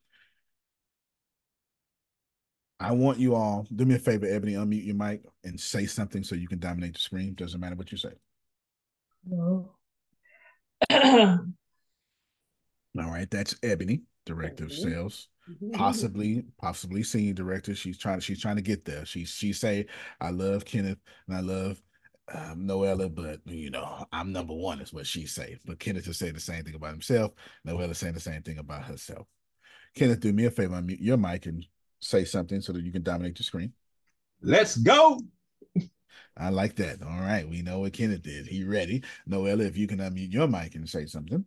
I want you all, do me a favor, Ebony, unmute your mic and say something so you can dominate the screen. Doesn't matter what you say. No. All right, that's Ebony, Director of Sales. Possibly, possibly Senior Director. She's trying to, she's trying to get there. She she say, I love Kenneth and I love um, Noella, but you know, I'm number one is what she say. But Kenneth is saying the same thing about himself. Noella saying the same thing about herself. Kenneth, do me a favor, unmute your mic and say something so that you can dominate the screen. Let's go. I like that. All right, we know what Kenneth did. He ready. Noella, if you can unmute your mic and say something.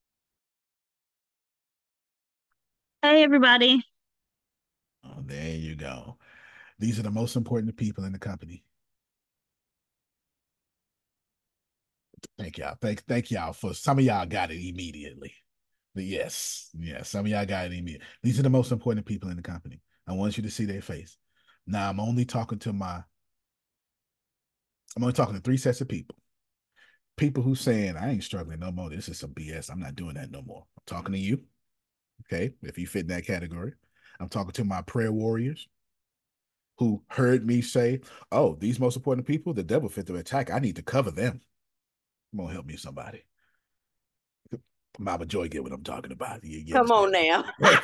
Hey, everybody. Oh, there you go. These are the most important people in the company. Thank y'all. Thank, thank y'all for some of y'all got it immediately. But yes, yes, some of y'all got it immediately. These are the most important people in the company. I want you to see their face. Now I'm only talking to my, I'm only talking to three sets of people. People who saying, I ain't struggling no more. This is some B S. I'm not doing that no more. I'm talking to you. Okay, if you fit in that category. I'm talking to my prayer warriors who heard me say, oh, these most important people, the devil fit the attack. I need to cover them. Come on, help me, somebody. Mama Joy, get what I'm talking about. You, you Come on now.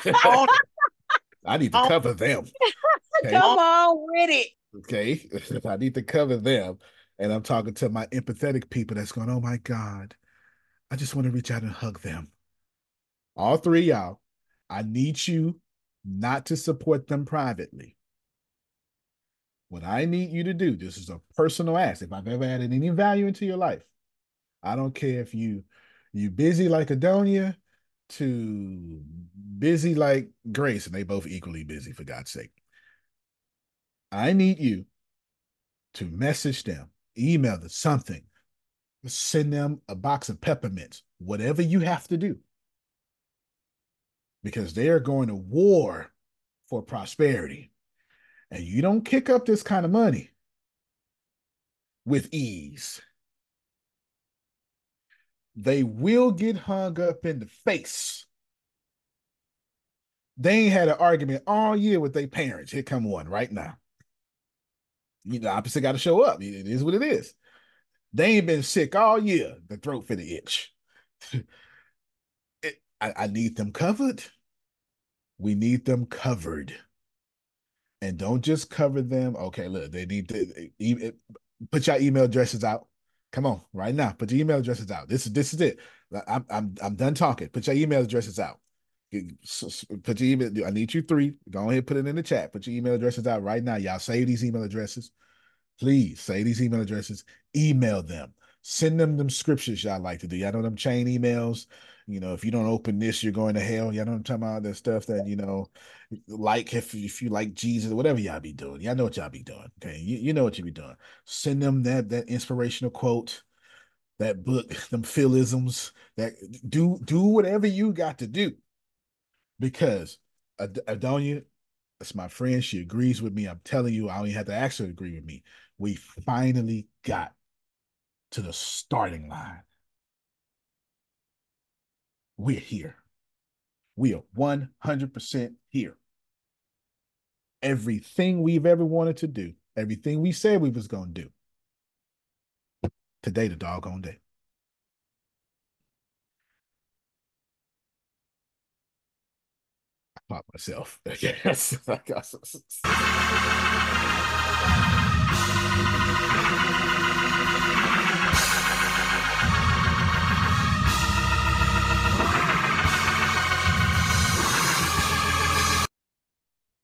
I need to cover them. Okay? Come on with it. Okay, I need to cover them. And I'm talking to my empathetic people that's going, oh my God, I just want to reach out and hug them. All three of y'all, I need you not to support them privately. What I need you to do, this is a personal ask. If I've ever added any value into your life, I don't care if you you busy like Adonia to busy like Grace, and they both equally busy, for God's sake. I need you to message them, email them something, send them a box of peppermints, whatever you have to do. Because they are going to war for prosperity. And you don't kick up this kind of money with ease. They will get hung up in the face. They ain't had an argument all year with their parents. Here come one right now. You know, the opposite got to show up. It is what it is. They ain't been sick all year. The throat finna itch. it, I, I need them covered. We need them covered. And don't just cover them. Okay, look, they need to e put your email addresses out. Come on, right now, put your email addresses out. This is this is it. I'm I'm I'm done talking. Put your email addresses out. Put your email. I need you three. Go ahead and put it in the chat. Put your email addresses out right now. Y'all save these email addresses. Please save these email addresses. Email them. Send them them scriptures y'all like to do. Y'all know them chain emails. You know, if you don't open this, you're going to hell. Y'all know what I'm talking about? That stuff that, you know, like if, if you like Jesus, whatever y'all be doing. Y'all know what y'all be doing. Okay. You, you know what you be doing. Send them that that inspirational quote, that book, them philisms, that do do whatever you got to do. Because Ad Adonia, that's my friend. She agrees with me. I'm telling you, I only have to ask her to agree with me. We finally got to the starting line. We're here. We are one hundred percent here. Everything we've ever wanted to do, everything we said we was going to do, today the doggone day. I popped myself. Yes.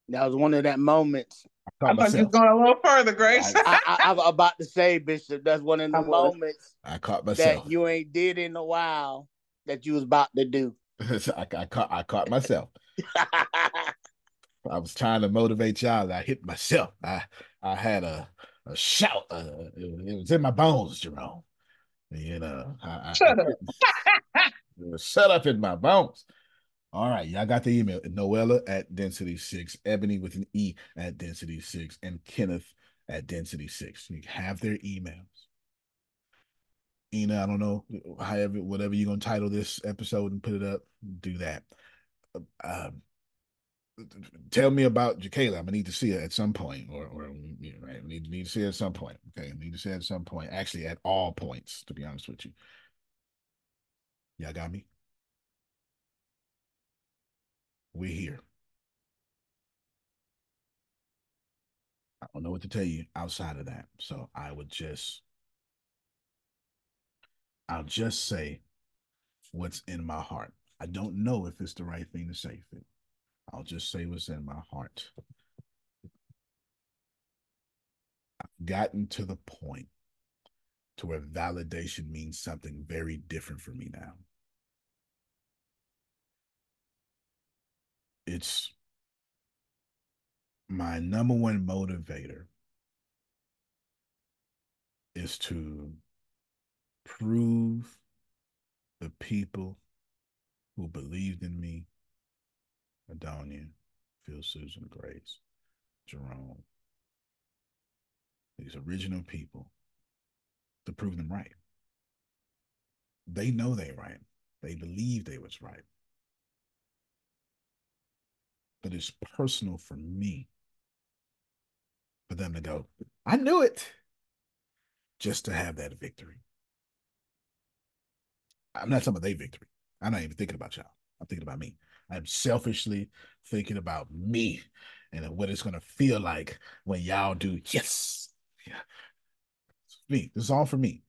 That was one of that moments. I I thought you was going a little further, Grace. I, I, I was about to say, Bishop, that's one of the I was. moments I caught myself. that you ain't did in a while that you was about to do. I, I caught I caught myself. I was trying to motivate y'all. And I hit myself. I I had a a shout. Uh, it, it was in my bones, Jerome. You know. I, Shut I, up. It was shut up in my bones. All right, y'all got the email. Noella at Density Six, Ebony with an E at Density Six, and Kenneth at Density Six. You have their emails. Ina, I don't know, however, whatever you're gonna title this episode and put it up, do that. Um, tell me about Jacayla. I'm gonna need to see her at some point, or or you know, right? Need need to see her at some point. Okay, need to see her at some point. Actually, at all points, to be honest with you. Y'all got me? We're here. I don't know what to tell you outside of that. So I would just, I'll just say what's in my heart. I don't know if it's the right thing to say. I'll just say what's in my heart. I've gotten to the point to where validation means something very different for me now. It's my number one motivator is to prove the people who believed in me, Adonia, Phil, Susan, Grace, Jerome, these original people, to prove them right. They know they're right. They believe they was right. But it's personal for me for them to go, I knew it, just to have that victory. I'm not talking about their victory. I'm not even thinking about y'all. I'm thinking about me. I'm selfishly thinking about me and what it's going to feel like when y'all do, yes. Yeah. It's me. This is all for me.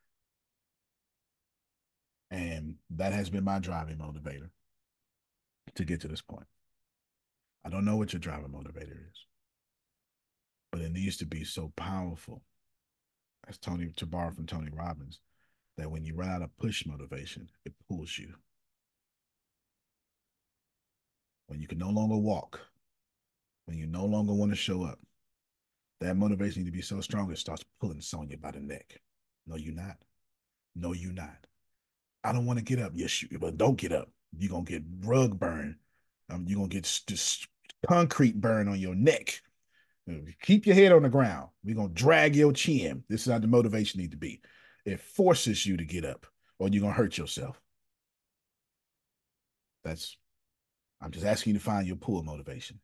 And that has been my driving motivator to get to this point. I don't know what your driving motivator is, but it needs to be so powerful, as Tony, to borrow from Tony Robbins, that when you run out of push motivation, it pulls you. When you can no longer walk, when you no longer want to show up, that motivation needs to be so strong it starts pulling Sonya by the neck. No, you're not. No, you're not. I don't want to get up. Yes, you, but don't get up. You're going to get rug burn. Um, you're going to get this concrete burn on your neck. Keep your head on the ground. We're going to drag your chin. This is how the motivation need to be. It forces you to get up or you're going to hurt yourself. That's, I'm just asking you to find your pull motivation.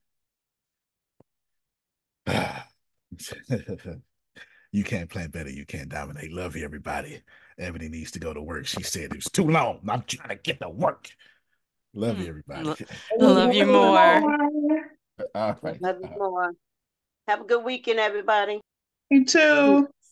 You can't plan better. You can't dominate. Love you, everybody. Ebony needs to go to work. She said it was too long. I'm trying to get to work. Love you, everybody. I love you more. All right. Love you more. Have a good weekend, everybody. You too.